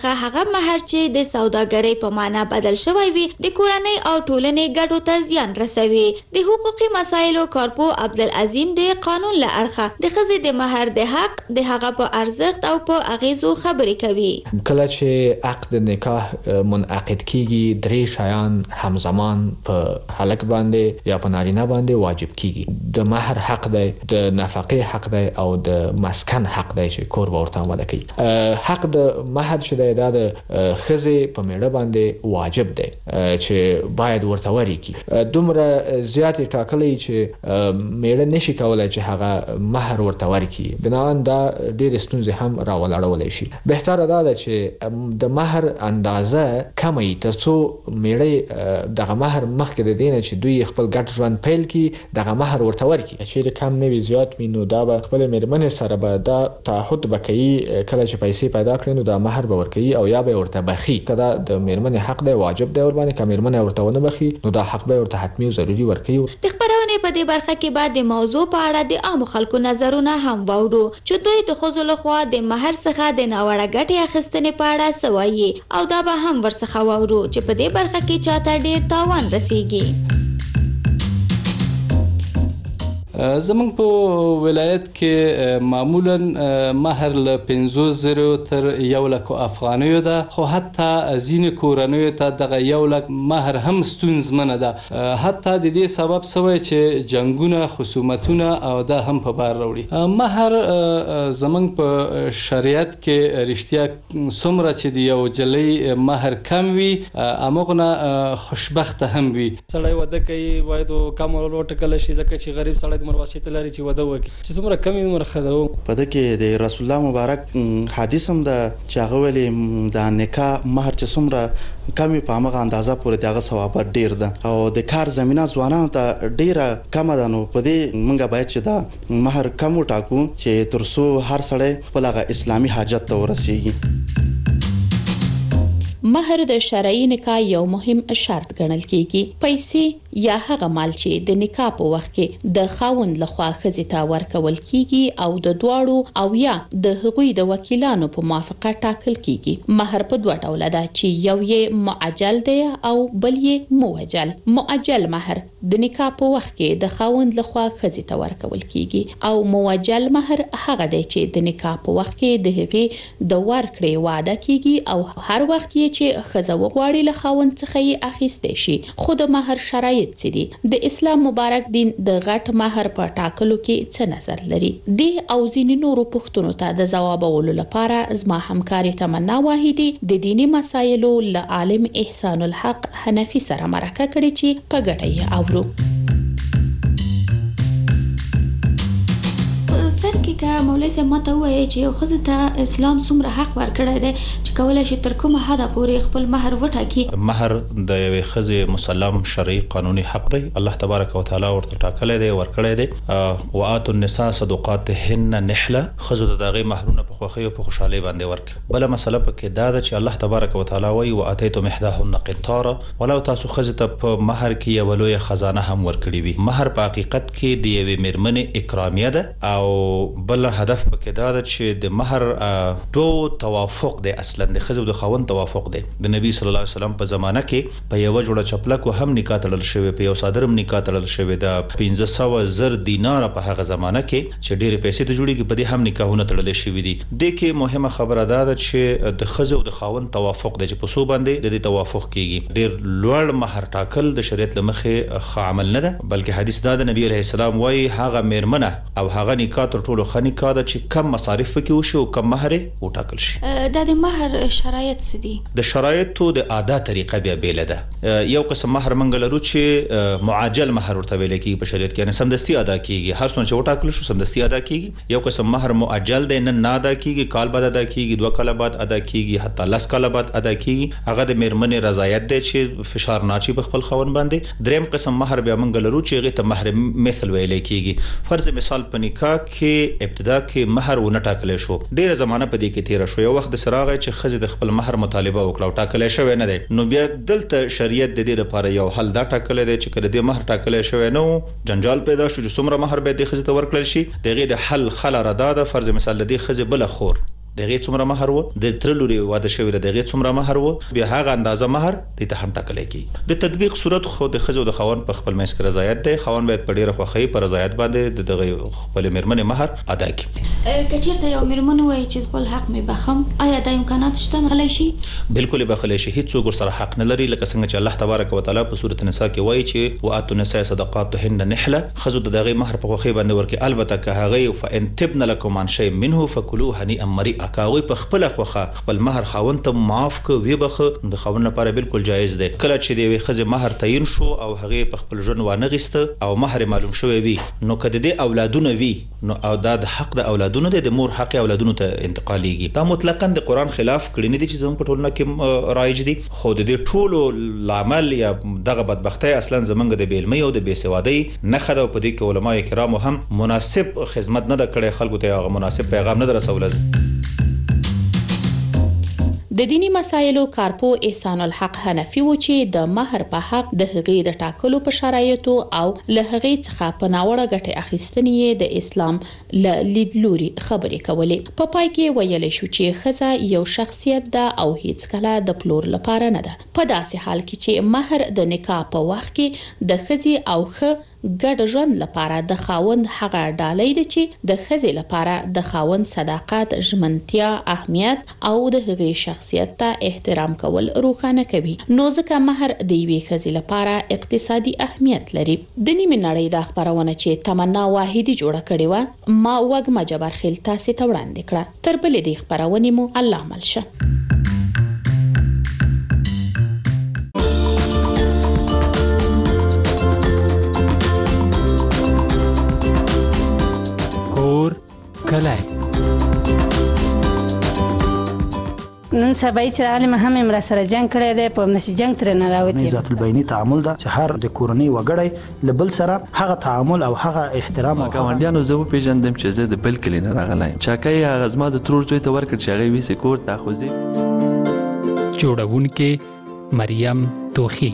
مہر چې د سوداګرۍ په معنا بدل شوی وي د کورنۍ او ټولنې ګټو ته زیان رسوي. د حقوقي مسایلو کارپو عبدالعظیم د قانون له اړخه د ښځې د مهر د حق د هغه په ارزښت او په اغیزو خبرې کوي. کله چې عقد نکاح منعقد کیږي درې شیان همزمان په هلک باندې یا په نارینه باندې واجب کیږي. د مهر حق دی، د نفقه حق دی او د مسکن حق دی چې کور به ورته آماده کوي. حق د مهر چې دی دا د ښځې په میړه باندې واجب دی چې باید ورته ورکړي. دومره زیاتې ټاکلی چې میړه نشي کولی چې هغه مهر ورته ورکړي. بناان دا ډېرې ستونزې هم راولاړولی شي. بهتره دا ده چې د مهر اندازه کمه وي تر څو میړه دغه مهر مخکې د دې نه چې دوی خپل ګډ ژوند پیل کړي دغه مهر ورته ورکړي. چیرې کم نه وي زیات وي نو دا به خپلې مېرمنې سره به دا تعهد به کوي کله چې پیسې پیدا کړي نو دا مهر به ورکوي او یا به ورته بخي. که دا د مېرمنې حق دی واجب دی ورباندې، که مېرمنې ورته ونه بخي نو دا حق به ورته حتمي او ضروري ورکوي. د خپرونې په دې برخه کې بعد د موضوع په اړه د عامو خلکو نظرونه هم واورو چې دوی د ښځو لخوا د مهر څخه د ناوړه ګټې اخیستنې په اړه څه وایي او دا به هم ورڅخه واورو چې په دې برخه کې چاته ډېر تاوان رسیږي. زمونږ په ولایت کې معمولا مهر له پنځوس زرو تر یو لکو افغانیو ده، خو حتی ځینې کورنیو ته دغه یو لک مهر هم ستونزمنه ده. حتی د دې سبب سوی چې جنګونه خصومتونه او دا هم په بار راوړي. مهر زمونږ په شریعت کې رښتیا څومره چې د یو جلۍ مهر کم وي همغونه خوشبخته هم وي. سړی واده کوي باید کم وټکلی شي ځکه چې غریب سړی مرواشي ته لري چې واده وکړي چې څومره کم عمر خدو. په دې کې د رسول الله مبارک حدیث هم ده چې هغه ویلي د نکاح مهر چې څومره کم په هغه اندازه پورې دغه ثواب ډیر ده او د کار زمينه ځوانانو ته ډیره کم ده. نو په دې موږ باید چې دا مهر کم وټاکو چې ترڅو هر سړی خپل هغه اسلامي حاجت ته ورسیږي. مهر د شرعي نکاح یو مهم شرط ګڼل کیږي. پیسې یا هغه مال چې د نکاح په وخت کې د خاوند لخوا ښځې ته ورکول کیږي او د دواړو او یا د هغوی د وکیلانو په موافقه ټاکل کیږي. مهر په دوه ډوله ده چې یو یې معجل دی او بل یې موجل. معجل مهر د نکاح په وخت کې د خاوند لخوا ښځې ته ورکول کیږي او موجل مهر هغه دی چې د نکاح په وخت کې د هغې د ورکړې وعده کیږي او هر وخت یې چې ښځه وغواړي له خاوند څخه یې اخیستی شي. خو د مهر شرایط څه دي؟ د اسلام مبارک دین د غټ مهر په ټاکلو کې څه نظر لري؟ دې او ځینې نورو پوښتنو ته د ځوابولو لپاره زما همکاري تمنا واحدي د دینی مسایلو له عالم احسان الحق حنفي سره مرکه کړې چې په ګټه یې اورو. سر کې که مولوي صاحب ماته ووایي چې یو ښځې ته اسلام څومره حق ورکړی دی چې کولی شي تر کومه حده پورې خپل مهر وټاکي؟ مهر د یوې ښځې مسلم شرعي قانوني حق دی. الله تبارک وتعالی ورته ټاکلی دی ورکړی دی. وآتوا النساء صدقاتهن نحله، ښځو ته د هغې مهرونه په خوښۍ او په خوشحالۍ باندې ورکړي. بله مسله پکې دا ده چې الله تبارک وتعالی وایي وآتیتم احداهن قنطارا، ولو تاسو ښځې ته په مهر کې یوه لویه خزانه هم ورکړې وي. مهر په حقیقت کې د یوې مېرمنې اکرامیه ده او بل هدف پکې دا ده چې د مهر دوه توافق دی، اصلا د ښځې او د خاوند توافق دی. د نبی صلی الله علیه وسلم په زمانه کې په یوه جوړه چپلکو هم نکاح تړل شوی، په یو صادر هم نکاح تړل شوی. د پنځه سوه زر دیناره په هغه زمانه کې چې ډېرې پیسې ته جوړېږي په دې هم نکاحونه تړلی شوي دي. دې کې مهمه خبره دا ده چې د ښځې او د خاوند توافق دی چې په څو باندې د دې توافق کېږي. ډېر لوړ مهر ټاکل د شریعت له مخې ښه عمل نه ده، بلکې حدیث دا د نبی علیه السلام وایي هغه مېرمنه او هغه نکاح تر ټولو ښه نکاح ده چې کم مصارف پکې وشي او کم مهر وټاکل شي. دا د مهر شرایط څه دي؟ د شرایطو د ادا طریقه بیا بیله ده. یو قسم مهر منګ لرو چې معجل مهر ورته ویل کېږي په شریعت کې، یعنې سمدستي ادا کېږي، هر څومره چې وټاکل شو سمدستي ادا کېږي. یو قسم مهر معجل دی، نن نه ادا کېږي، کال بعد ادا کېږي، دوه کاله بعد ادا کېږي، حتی لس کاله بعد ادا کېږي. هغه د مېرمنې رضایت دی چې فشار نه اچي په خپل خاوند باندې. دریم قسم مهر بیا منګ لرو چې هغې ته مهر مثل ویلی کېږي. فرض مثال په نکاح کې ابتدا کې مهر ونه ټاکلی شو، ډیره زمانه په دې کې تیره شو، یو وخت داسې راغی چې ښځې د خپل مهر مطالبه وکړه او ټاکلی شوی نه دی. نو بیا دلته شریعت د دې لپاره یو حل دا ټاکلی دی چې کله دې مهر ټاکلی شوی نه و، جنجال پیدا شو چې څومره مهر باید دې ښځې ته ورکړل شي. د هغې د حل ښه لاره دا ده فرض مثال د دې ښځې بله خور دغه څومره مہر وو د تر لوري واده شوی دغه څومره مہر وو بیا هغه اندازه مہر د ته هم ټاکل کی د تطبیق صورت خو د خزو د خوان په خپل مېس کې رضایت دی خوان باید په ډیره خوخی پر رضایت باندې دغه خپل میرمنې مہر ادا کړي کچیرته یو میرمن وایي چې خپل حق مې بخم آیا د امکانات شته مغلی شي بالکل بخلی شي هیڅ څوک سره حق نه لري لکه څنګه چې الله تبارک وتعالى په سورۃ النساء کې وایي چې واتو النساء صدقاتهن نحله خزو دغه مہر په خوخی باندې ورکه البته که هغه فان تبن لكم عن شيء منه فكلوه هنيئا مريئا کاوی په خپل خوخه خپل مہر خاون ته معاف کو وی بخ د خاون لپاره بالکل جایز دی کله چې دی خزه مہر تعین شو او هغه په خپل ژوند وانه غسته او مہر معلوم شوی وي نو کده دی اولادونه وی نو او د حق د اولادونه د مور حق اولادونه ته انتقالیږي دا مطلقاً د قران خلاف کړي نه دي چې زموږ په ټولنه کې رایج دي خو د دې ټولو لامل یا دغه بدبختی اصلا زمونږ د بیلمۍ او د بیسوادۍ نه خده په دې کې علما کرام هم مناسب خدمت نه کړي خلکو ته هغه مناسب پیغام نه رسول د دینی مسایلو کارپو احسان الحق حنفي و چې د مہر په حق د هغې د ټاکلو په شرایطو او له هغې څخه په ناوړه ګټې اخیستنې د اسلام له لیدلوري خبرې کولې په پای کې ویلی شو چې ښځه یو شخصیت ده او هیڅکله د پلور لپاره نه ده په داسې حال کې چې مہر د نکاح په وخت کې د ښځې او ښه ګډ ژوند لپاره د خاوند هغه ډالۍ ده چې د ښځې لپاره د خاوند صداقت ژمنتیا اهمیت او د هغې شخصیت ته احترام کول روښانه کوي نو ځکه مہر د یوې ښځې لپاره اقتصادي اهمیت لري د نیمې نړۍ د خپرونه چې تمنا واحدي جوړه کړې وه ما وږمه جبارخیل تاسې ته وړاندې کړه تر بلې دې خپرونې مو الله مل شه کلای نن سبا چې عالم هم امر سره جنگ کړی دی په نشي جنگ تر نه راوتی ذات البینی تعامل دا چې هر د کورنۍ وګړی لبل سره هغه تعامل او هغه احترام او ګاونډیانو زه په پیژندم چې زه د بل کلی نه راغلایم چاکای هغه زما د ترور زوی ته ورکړ چې هغه وی سکور ته خوځي جوړونکې مریم توخی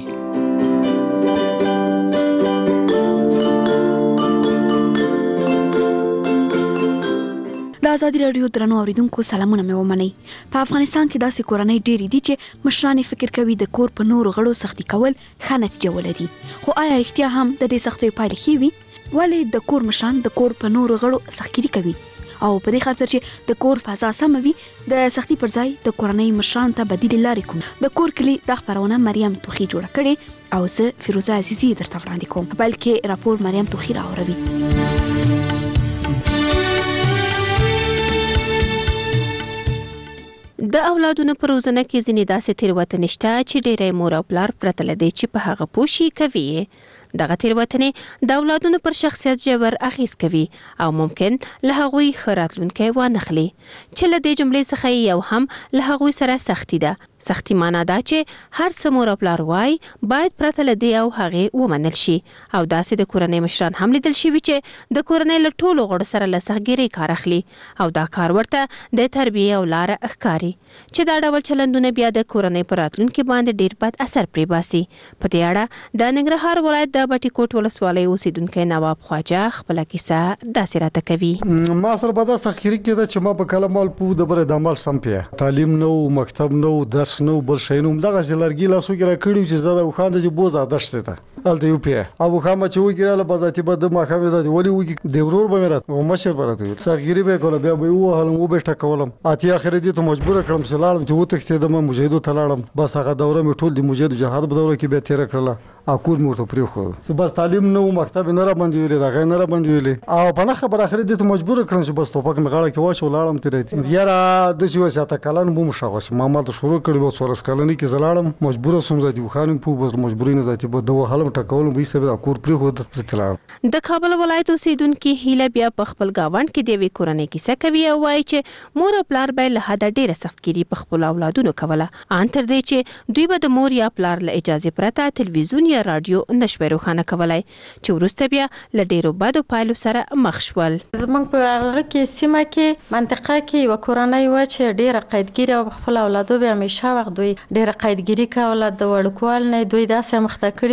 د ازادي رادیو درنو اوریدونکو سلامونه مې ومنئ په افغانستان کې داسې کورنۍ ډېرې دي چې مشران فکر کوي د کور په نورو غړو سختي کول ښه نتیجه ولري خو آیا رښتیا هم د دې سختیو پایلې ښې وي ولې د کور مشران د کور په نورو غړو سختګیري کوي او په دې خاطر چې د کور فضا سمه وي د سختي پر ځای د کورنۍ مشران ته بدیل لارې کوم د کور کلی د خبرونه مریم توخی جوړه کړې او زه فیروزه عزیزی درته وړاندې کوم بلکې راپور مریم توخی راوړوي د اولادونو پر روزنه کې ځینې داسې تیروتنې شته چې ډېری مور او پلار پرته له دې چې په هغه پوه شي کوي دغه تیروتنې د اولادونو پر شخصیت ژور اغیز کوي او ممکن له هغوی ښه راتلونکی وانخلي چې له دې جملې څخه یو هم له هغوی سره سختي ده سختي معنا دا چې هر څه مور او پلار وای باید پرته له دې او هغې ومنل شي او داسې د کورنۍ مشران هم لیدل شوي چې د کورنۍ له ټولو غړو سره له سختګیرۍ کار اخلي او دا کار ورته د تربیې او لاره ښکاري چې دا ډول چلندونه بیا د کورنۍ پر راتلونکي باندې ډیر بد اثر پرې باسي په دې اړه د ننګرهار ولایت د بټي کوټ ولسوالۍ اوسیدونکی نواب خواجه خپله کیسه داسې راته کوي ما سره به دا سختګیري کېده چې ما په کله مال پوه د بره د عمل سم پیه تعلیم نو مکتب نو درس نو بل شي نو دغه لرګي لاسو کې را کړیو چې زه د وخاند چې بوز آدش سته الته یو پیه او خامه چې وګراله بازاتي به د ما خامه د ولي وګ د ورور به مرات او مشر برته سختګیري به کوله بیا به و حالم و به ټکولم اتی اخر دې ته مجبور کړم چې لاړم چې و تخته د مجاهدو تلاړم بس هغه دوره می ټول د مجاهد جهاد په دوره کې به تیر کړله او کور مرته پریو خو بس تعلیم نو مکتب نه را باندې ویلې دا غیر نه را باندې ویلې او په نه خبر اخر دې ته مجبور کړم چې بس توپک مغاړه کې واښو لاړم تیرې یاره د څه وساته کلن بو مشغوس ما ما ته شروع کړی و څورس کلنې کې زلاړم مجبور سوم زادي خانم په بس مجبورین زاتي په دوه حلم ټکول به سبب کور پریو خو د تلاړم د کابل ولایت اوسیدونکو هیله بیا په خپل گاوند کې دی کورنۍ کیسه کوي او وايي چې مور او پلار به له حد ډیره سختګیري په خپل اولادونو کوله ان تر دې چې دوی به د مور یا پلار له اجازه پرته تلویزیون یا رادیو نشوي روخانه کولای چې ورسته بیا له ډیرو بدو پایلو سره مخ شول زمونږ په هغه کې سیمه کې منطقه کې یو کورنۍ و چې ډیره قیدګیري او خپل اولادو به همیشه وخت دوی ډیره قیدګیري کوله د وړکوال نه دوی داسې مخته کړیو چې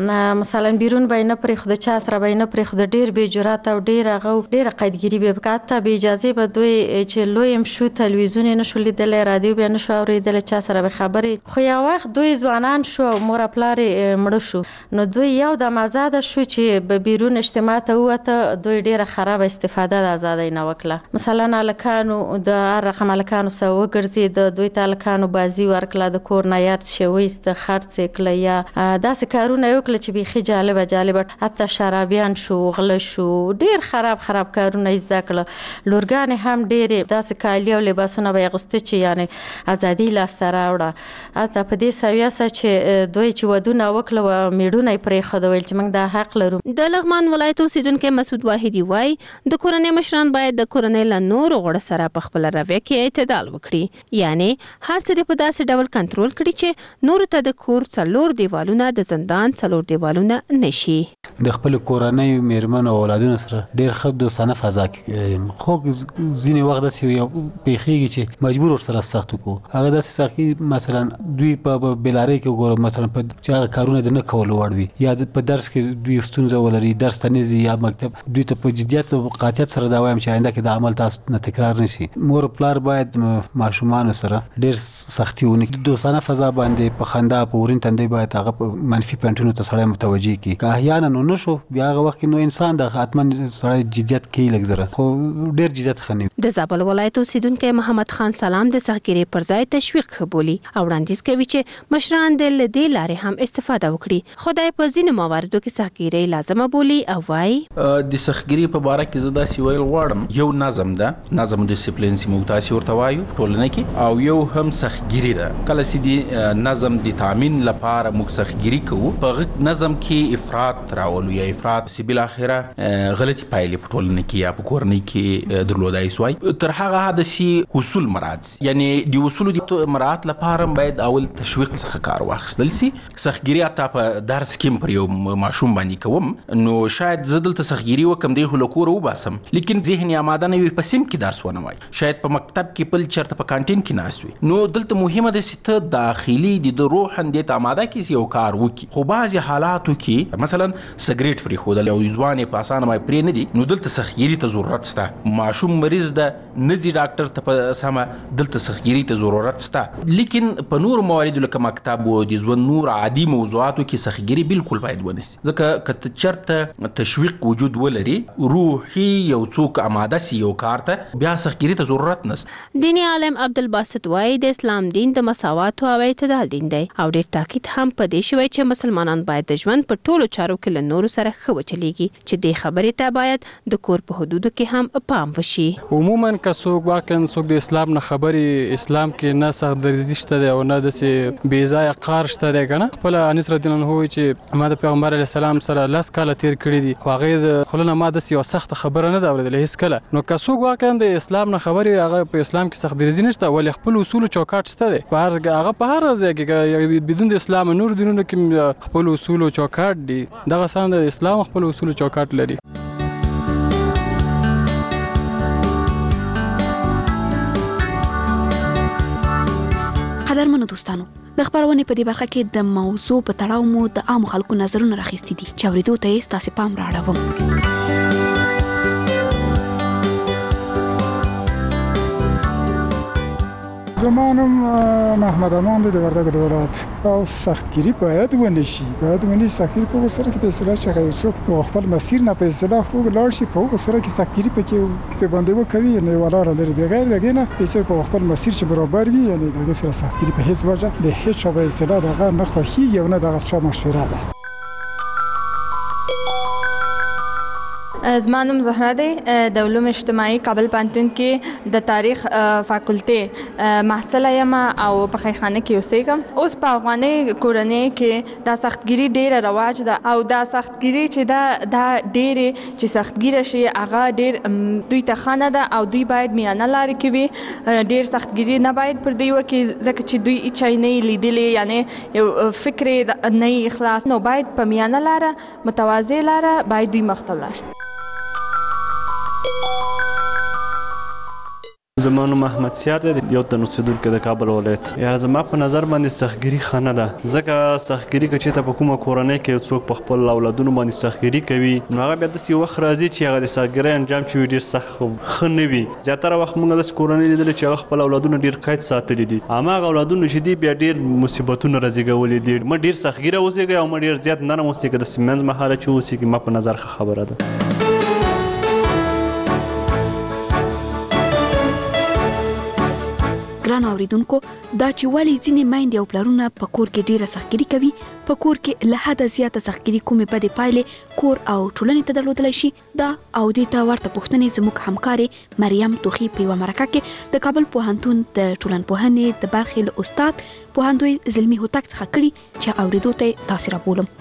مثلا بیرون به نه پرې خود چا سره به نه پرې خود ډیر به جرأت او ډیر هغه ډیر قیدګری به وکاته به اجازه به دوی چې لویم شو تلویزیون نه شو لیدل رادیو به نه شو اوریدل چا سره به خبرې خو یو وخت دوی ځوانان شو مور پلار مړ شو نو دوی یو د آزاد شو چې به بیرون اجتماع ته وته دوی ډیره خراب استفاده د ازادۍ نه وکړه مثلا الکانو د رقم الکانو سو ګرځي د دوی تلکانو بازی ورکړه د کور نه یاد شوي است خرڅ کړه یا داسې کارونه وکړه چې به خجاله جالب حتی شرابيان شو غل شو ډیر خراب خراب کارونه زده کړه لورګان هم ډیر داسې کالی او لباسونه به غوسته چې یعنی ازادي لاسته راوړه حتی په دې سویا چې دوی چې ودونه وکړه میډونه پرې خدویل چې موږ د حق لرو. د لغمان ولایت اوسیدونکو مسعود واحدی وای د کورنۍ مشران باید د کورنۍ له نور غړو سره په خپل رویه کې اعتدال وکړي یعنی هر څه په داسې ډول کنټرول کړي چې نور ته د کور څلور دیوالونه د زندان څلور دیوالونه نشي. د خپل کورنۍ میرمن او اولادونو سره ډیر ښه دوستانه فضا کې خو ځینې وخت داسې یو پیښیږي چې مجبور ورسره سخت کو هغه داسې سخت مثلا دوی په بلاري کې ګورم مثلا په چې کارونه د نه کول وړ وي یا په درس کې دوی ستونزه ولري درس ته نزي یا مکتب دوی ته په جديت او قاطعیت سره دا وایم چې آینده کې د عمل تاسو نه تکرار نشي. مور پلار باید ماشومان سره ډیر سختي ونی دوستانه فضا باندې په خندا په ورین تندې باید هغه منفي پینټونو ته سره متوجي کی که احیانا نو شو بیا هغه وخت نو انسان د اتمن سره جديت کې لګزره خو ډیر جديت خني. د زابل ولایت اوسیدونکو محمد خان سلام د سخګری پر ځای تشویق قبولي او وړاندیز کوي چې مشران د دې لارې هم استفاده وکړي. خدای په ځینو مواردو کې سخګری لازمه بولی او وای د سخګری په باره کې زدا سی ویل غواړم یو نظم ده نظم ډیسپلین سی موږ تاسو ورته وایو ټولنه کې او یو هم سخګری ده کله چې دی نظم د تامین لپاره موږ سخګری کوو په نظم کې افراط راولو یا افراط سی بل اخره غلطي پایلې په ټولنه کې یا په کورنۍ کې درلودای سوای تر هغه حدسي اصول مراد یعنی د اصول د مراد لپاره باید اول تشویق څخه کار واخیستل سي سخګری اته په درس کې پر یو ماشوم باندې کوم نو شاید زدل تسخګری وکم دی هلکور و باسم لیکن ذهني آماده نه وي پسیم کې درس ونه وای شاید په مکتب کې بل چرته په کانټین کې ناس وي نو دلته مهمه ده چې ته داخلي د روحن د آماده کې یو کار وکي خو بعضی حالاتو کې مثلا سګریټ پرې خودل او ځوانې په اسانه مې پرې نه دي نو دلته تسخګری ته ضرورت شته ماشوم مریض ده نزي ډاکټر ته په سمه دلته تسخګری ته ضرورت شته لیکن په نور مواردو لکه مکتب او د ځوان نور عادي موضوعاتو کې سخګری بالکل باید ونیسي ځکه کته چرته تشویق وجود ولري روحي یو څوک آماده سي یو کار ته بیا سخګری ته ضرورت نشته. دینی عالم عبدالباسط وای د اسلام دین د مساوات او اعتدال دین دی او ډیر تاکید هم په دې شوی چې مسلمانان باید د ژوند په ټولو چارو کې له نورو سره ښه وچلیږي چې د خبرې ته باید د کور په حدودو کې هم پام وشي. عموما که څوک واقعا څوک د اسلام نه خبرې اسلام کې نه سخت درزي شته دی او نه داسې بې ځایه قار شته دی که نه خپله انیس رضی الله عنه وایي چې ما د پیغمبر علیه السلام سره لس کاله تیر کړي دي خو هغې د خولو نه ما داسې یوه سخته خبره نه ده اورېدلې هېڅکله نو که څوک واقعا د اسلام نه خبرې هغه په اسلام کې سخت درزي نشته ولې خپل اصولو چوکاټ شته دی په هر هغه په هر ځای کې بدون د اسلام نور دینونو کې خپل اصولو چوکاټ دي دغه سان د اسلام خپل اصولو چوکاټ لري. قدرمنو دوستانو د خبرونې په دې برخه کې د موضوع په تړاو مو د عام خلکو نظرونه راخېستي دي چې اورېدو ته یې ستاسې پام رااړوم. زمانم محمد امان د وردګ د ولایت او سختگیری باید ونشي باید ونشي سختگیری په وسره کې په اصطلاح چې څوک په خپل مسیر نه په اصطلاح خو لاړ شي په وسره کې سختگیری پکې په باندې وکوي نه ولا لري بغیر دغه نه په په خپل مسیر چې برابر وي یعنی دغه سره سختگیری په هیڅ وجه د هیڅ په اصطلاح دغه نه خوښي یو نه دغه څه مشوره ده. زمانم زهره دی د علوم اجتماعي کابل پانتون کې د تاریخ فاکولټي محصله یم او په خیرخانه کې اوسېږم اوس په افغاني کورنۍ کې دا سختګیری ډیره رواج ده او دا سختګیری چې دا دا ډیره چې سختګیره شي هغه ډیر دوی ته خانه ده او دوی باید میانه لارې کې وي ډیر سختګیری نه باید پر دوی وکړي ځکه چې دوی هیڅ نه لیدلی یعنی یو فکر نه اخلاص نو باید په میانه لاره متوازی لاره باید دوی مخ ته ولاړ شي. زما نوم محمد سیار دی، یو تن اوسیدونکی د کابل ولایت. یا زما په نظر باندې سختګیري ښه نه ده، ځکه سختګیري که چېرته په کومه کورنۍ کې څوک په خپل اولادونو باندې سختګیري کوي نو هغه بیا داسې وخت راځي چې هغه د سختګیرۍ انجام چې وي ډېر سخت ښه نه وي. زیاتره وخت موږ داسې کورنۍ لیدلې چې هغه خپل اولادونه ډېر قید ساتلي دي، هماغه اولادونه چې دي بیا ډېر مصیبتونه رازېږولي دي. ما ډېر سختګیره اوسېږئ او ما ډېر زیات نرم اوسېږئ، داسې منځ مهاله چې اوسېږي ما په نظر ښه خبره ده. ګران اوریدونکو، دا چې ولې ځینې میندې او پلرونه په کور کې ډیره سختګیري کوي، په کور کې له حده زیاته سختګیري کومې بدې پایلې کور او ټولنې ته درلودلی شي، دا او دې ته ورته پوښتنې زموږ همکارې مریم توخي په یوه مرکه کې د کابل پوهنتون د ټولنپوهنې د برخې له استاد پوهندوی زلمي هوتک څخه کړي چې اورېدو ته یې تاسې رابولم.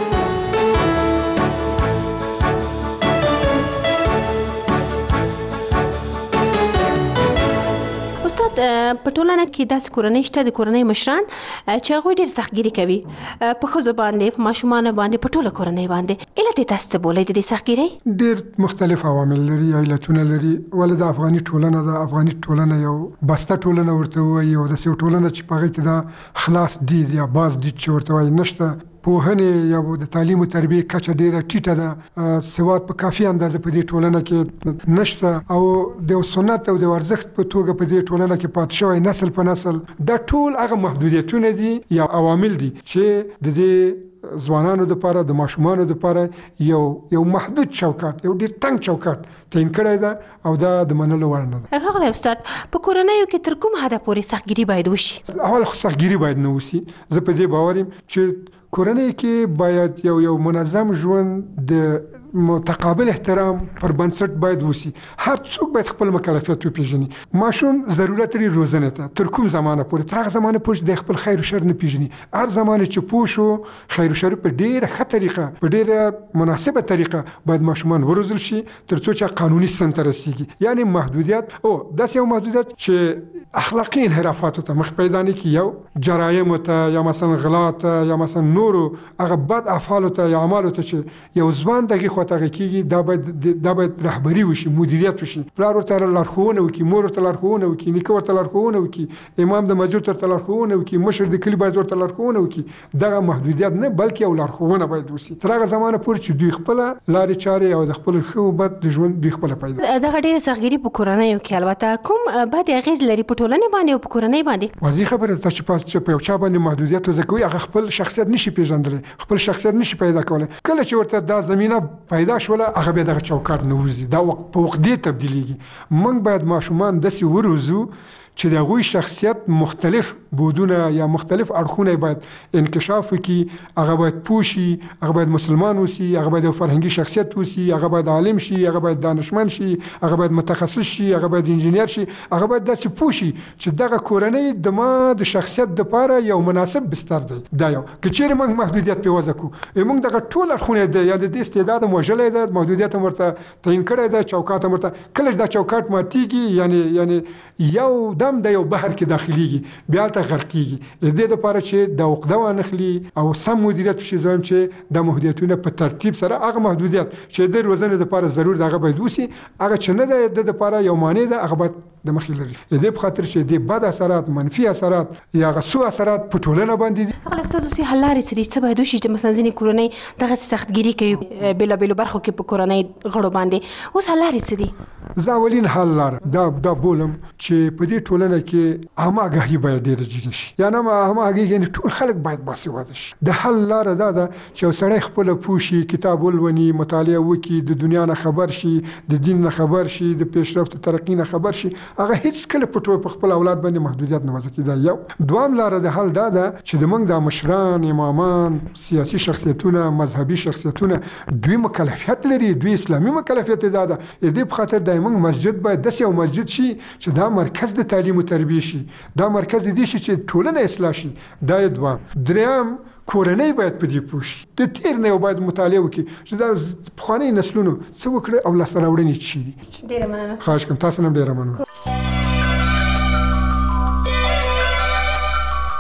په ټولنه کې داسې کورنۍ شته د کورنۍ مشران چې هغوی ډېر سختګیري کوي په ښځو باندې، په ماشومانو باندې، په ټوله کورنۍ باندې. علت یې تاسو څه بولئ د دې سختګیرۍ؟ ډېر مختلف عوامل لري، علتونه لري. ولې د افغاني ټولنه د افغاني ټولنه یو بسته ټولنه ورته وایي، او داسې یو ټولنه چې په هغې کې دا خلاص دید یا باز دید چې ورته وایي نشته. پوهنې یا د تعلیم او تربیې کچه ډېره ټیټه ده، سواد په کافي اندازه په دې ټولنه کې نشته، او د سنت او د ارزښت په توګه په دې ټولنه کې پاتې شوی نسل په نسل. دا ټول هغه محدودیتونه دي یا عوامل دي چې د دې ځوانانو لپاره، د ماشومانو لپاره یو یو محدود چوکاټ، یو ډېر تنګ چوکاټ تعین کړی ده، او دا د منلو وړ نه ده. ښاغلی استاد، په کورنیو کې تر کوم حده پورې سختګیري باید وشي؟ اول خو سختګیري باید نه وشي. زه په دې باور یم چې کورنۍ کې باید یو یو منظم ژوند د متقابل احترام پر بنسټ باید وسی. هر څوک باید خپل مکلفیت وپیژني. ماشوم ضرورت لري روزنه ته تر کوم زمانه پورې، تر هغه زمانه پورې د خپل خیر او شر نه پیژني. هر زمانه چې پوه شو خیر او شر په ډیره ښه طریقه، په ډیره مناسبه طریقه باید ماشومان وروزل شي تر څو چې قانوني سن ته رسیږي. یعنی محدودیت او داسې یو محدودیت چې اخلاقی انحرافاتو ته مخ پیدا نه کړي، یو جرایم ته یا مثلا غلا ته یا مثلا نورو هغه بد افعالو ته یا اعمالو ته چې یو ځوان دغه خواته کېږي، دا باید دا باید رهبري وشي، مدیریت وشي. پلار ورته لارښوونه وکړي، مور ورته لارښوونه وکړي، نیکه ورته لارښوونه وکړي، امام د مسجد ورته لارښوونه وکړي، مشر د کلي باید ورته لارښوونه وکړي. دغه محدودیت نه بلکې یو لارښوونه باید وشي تر هغه زمانه پورې چې دوی خپله لارې چارې او د خپل ښه او بد د ژوند دوی خپله پیدا. دغه ډېره سختګیري په کورنیو کې البته کوم بد اغېز لري په ټولنې باندې او په کورنۍ باندې؟ واضح خبره ده چې په یو چا باندې محدودیت وضع کوي، هغه خپل شخصیت نشي پېژندلی، خپل شخصیت نشي پیدا کولی. کله چې ورته دا زمینه پیدا شوله هغه بیا دغه چوکاټ نه وځي، دا په عقدې تبدیلیږي. موږ باید ماشومان داسې وروزو چې د هغوی شخصیت مختلف بودونه یا مختلف اړخونه باید انکشاف وکړي. هغه باید پوه شي، هغه باید مسلمان اوسي، هغه باید یو فرهنګي شخصیت اوسي، هغه باید عالم شي، هغه باید دانشمند شي، هغه باید متخصص شي، هغه باید انجینیر شي، هغه باید داسې پوه شي چې دغه کورنۍ د ما د شخصیت دپاره یو مناسب بستر دی. دا یو که چیرې موږ محدودیت پرې وضع کړو، موږ دغه ټول اړخونه دی یا د دې استعداد هم وژلی دی، محدودیت هم ورته تعین کړی دی، چوکاټ هم ورته. کله چې دا چوکاټ ماتېږي یعنی یعنی یو دم د یو بحر کې داخليږي، بیا ته غرقېږي. د دې لپاره چې د عقده وانخلي او سم مدیریت وشي، زه وایم چې د محدودیتونه په ترتیب سره هغه محدودیت چې د روزنې لپاره ضرور دی هغه باید وشي، هغه چې نه دی د لپاره یو مانع ده هغه باید د مخې لري. د دې په خاطر چې د بد اثرات، منفي اثرات یا هغه سوء اثرات په ټولنه باندې دي. هغه استاد اوس حل لارې څه دي چې باید وشي چې مثلا ځینې کورنۍ دغه سختګیري کوي بېلابېلو برخو کې په کورنۍ غړو باندې، اوس حل لارې څه دي؟ زه اولین حل لاره دا دا بولم چې په دې ټولنه کې هماغږي باید ډېره جګه شي، یا نه هماغږي یعنې ټول خلک باید باسواده شي. د حل لاره دا ده چې یو سړی خپله پوه شي، کتاب ولولي، مطالعه وکړي، د دنیا نه خبر شي، د دین نه خبر شي، د پیشرفت ترقي نه خبر شي. هغه هیڅکله په ټول په خپل اولاد باندې محدودیت نه وضع کړي. دا یو. دوام لاره د حل دا ده چې د موږ د مشران، امامان، سیاسي شخصیتونه، مذهبي شخصیتونه دوی مکلفیت لري، دوی اسلامي مکلفیت دا ده. د دې په خاطر د موږ مسجد باید داسې یو مسجد شي چې دا مرکز د تعلیم او تربیې شي، دا مرکز دې شي چې ټولنه اصلاح شي. دا یې دوام. دریم کورنۍ باید په دې پوه شي، د تېر نه یو باید مطالعه وکړي چې دا پخواني نسلونو څه وکړه او لاسته راوړنې څه دي. ډېره مننه. خواهش کوم، تاسو هم ډېره مننه.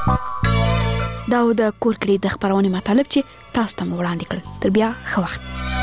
دا و د کور کلي د خپرونې مطالب چې تاسو ته مو وړاندې کړل. تر بیا ښه وخت.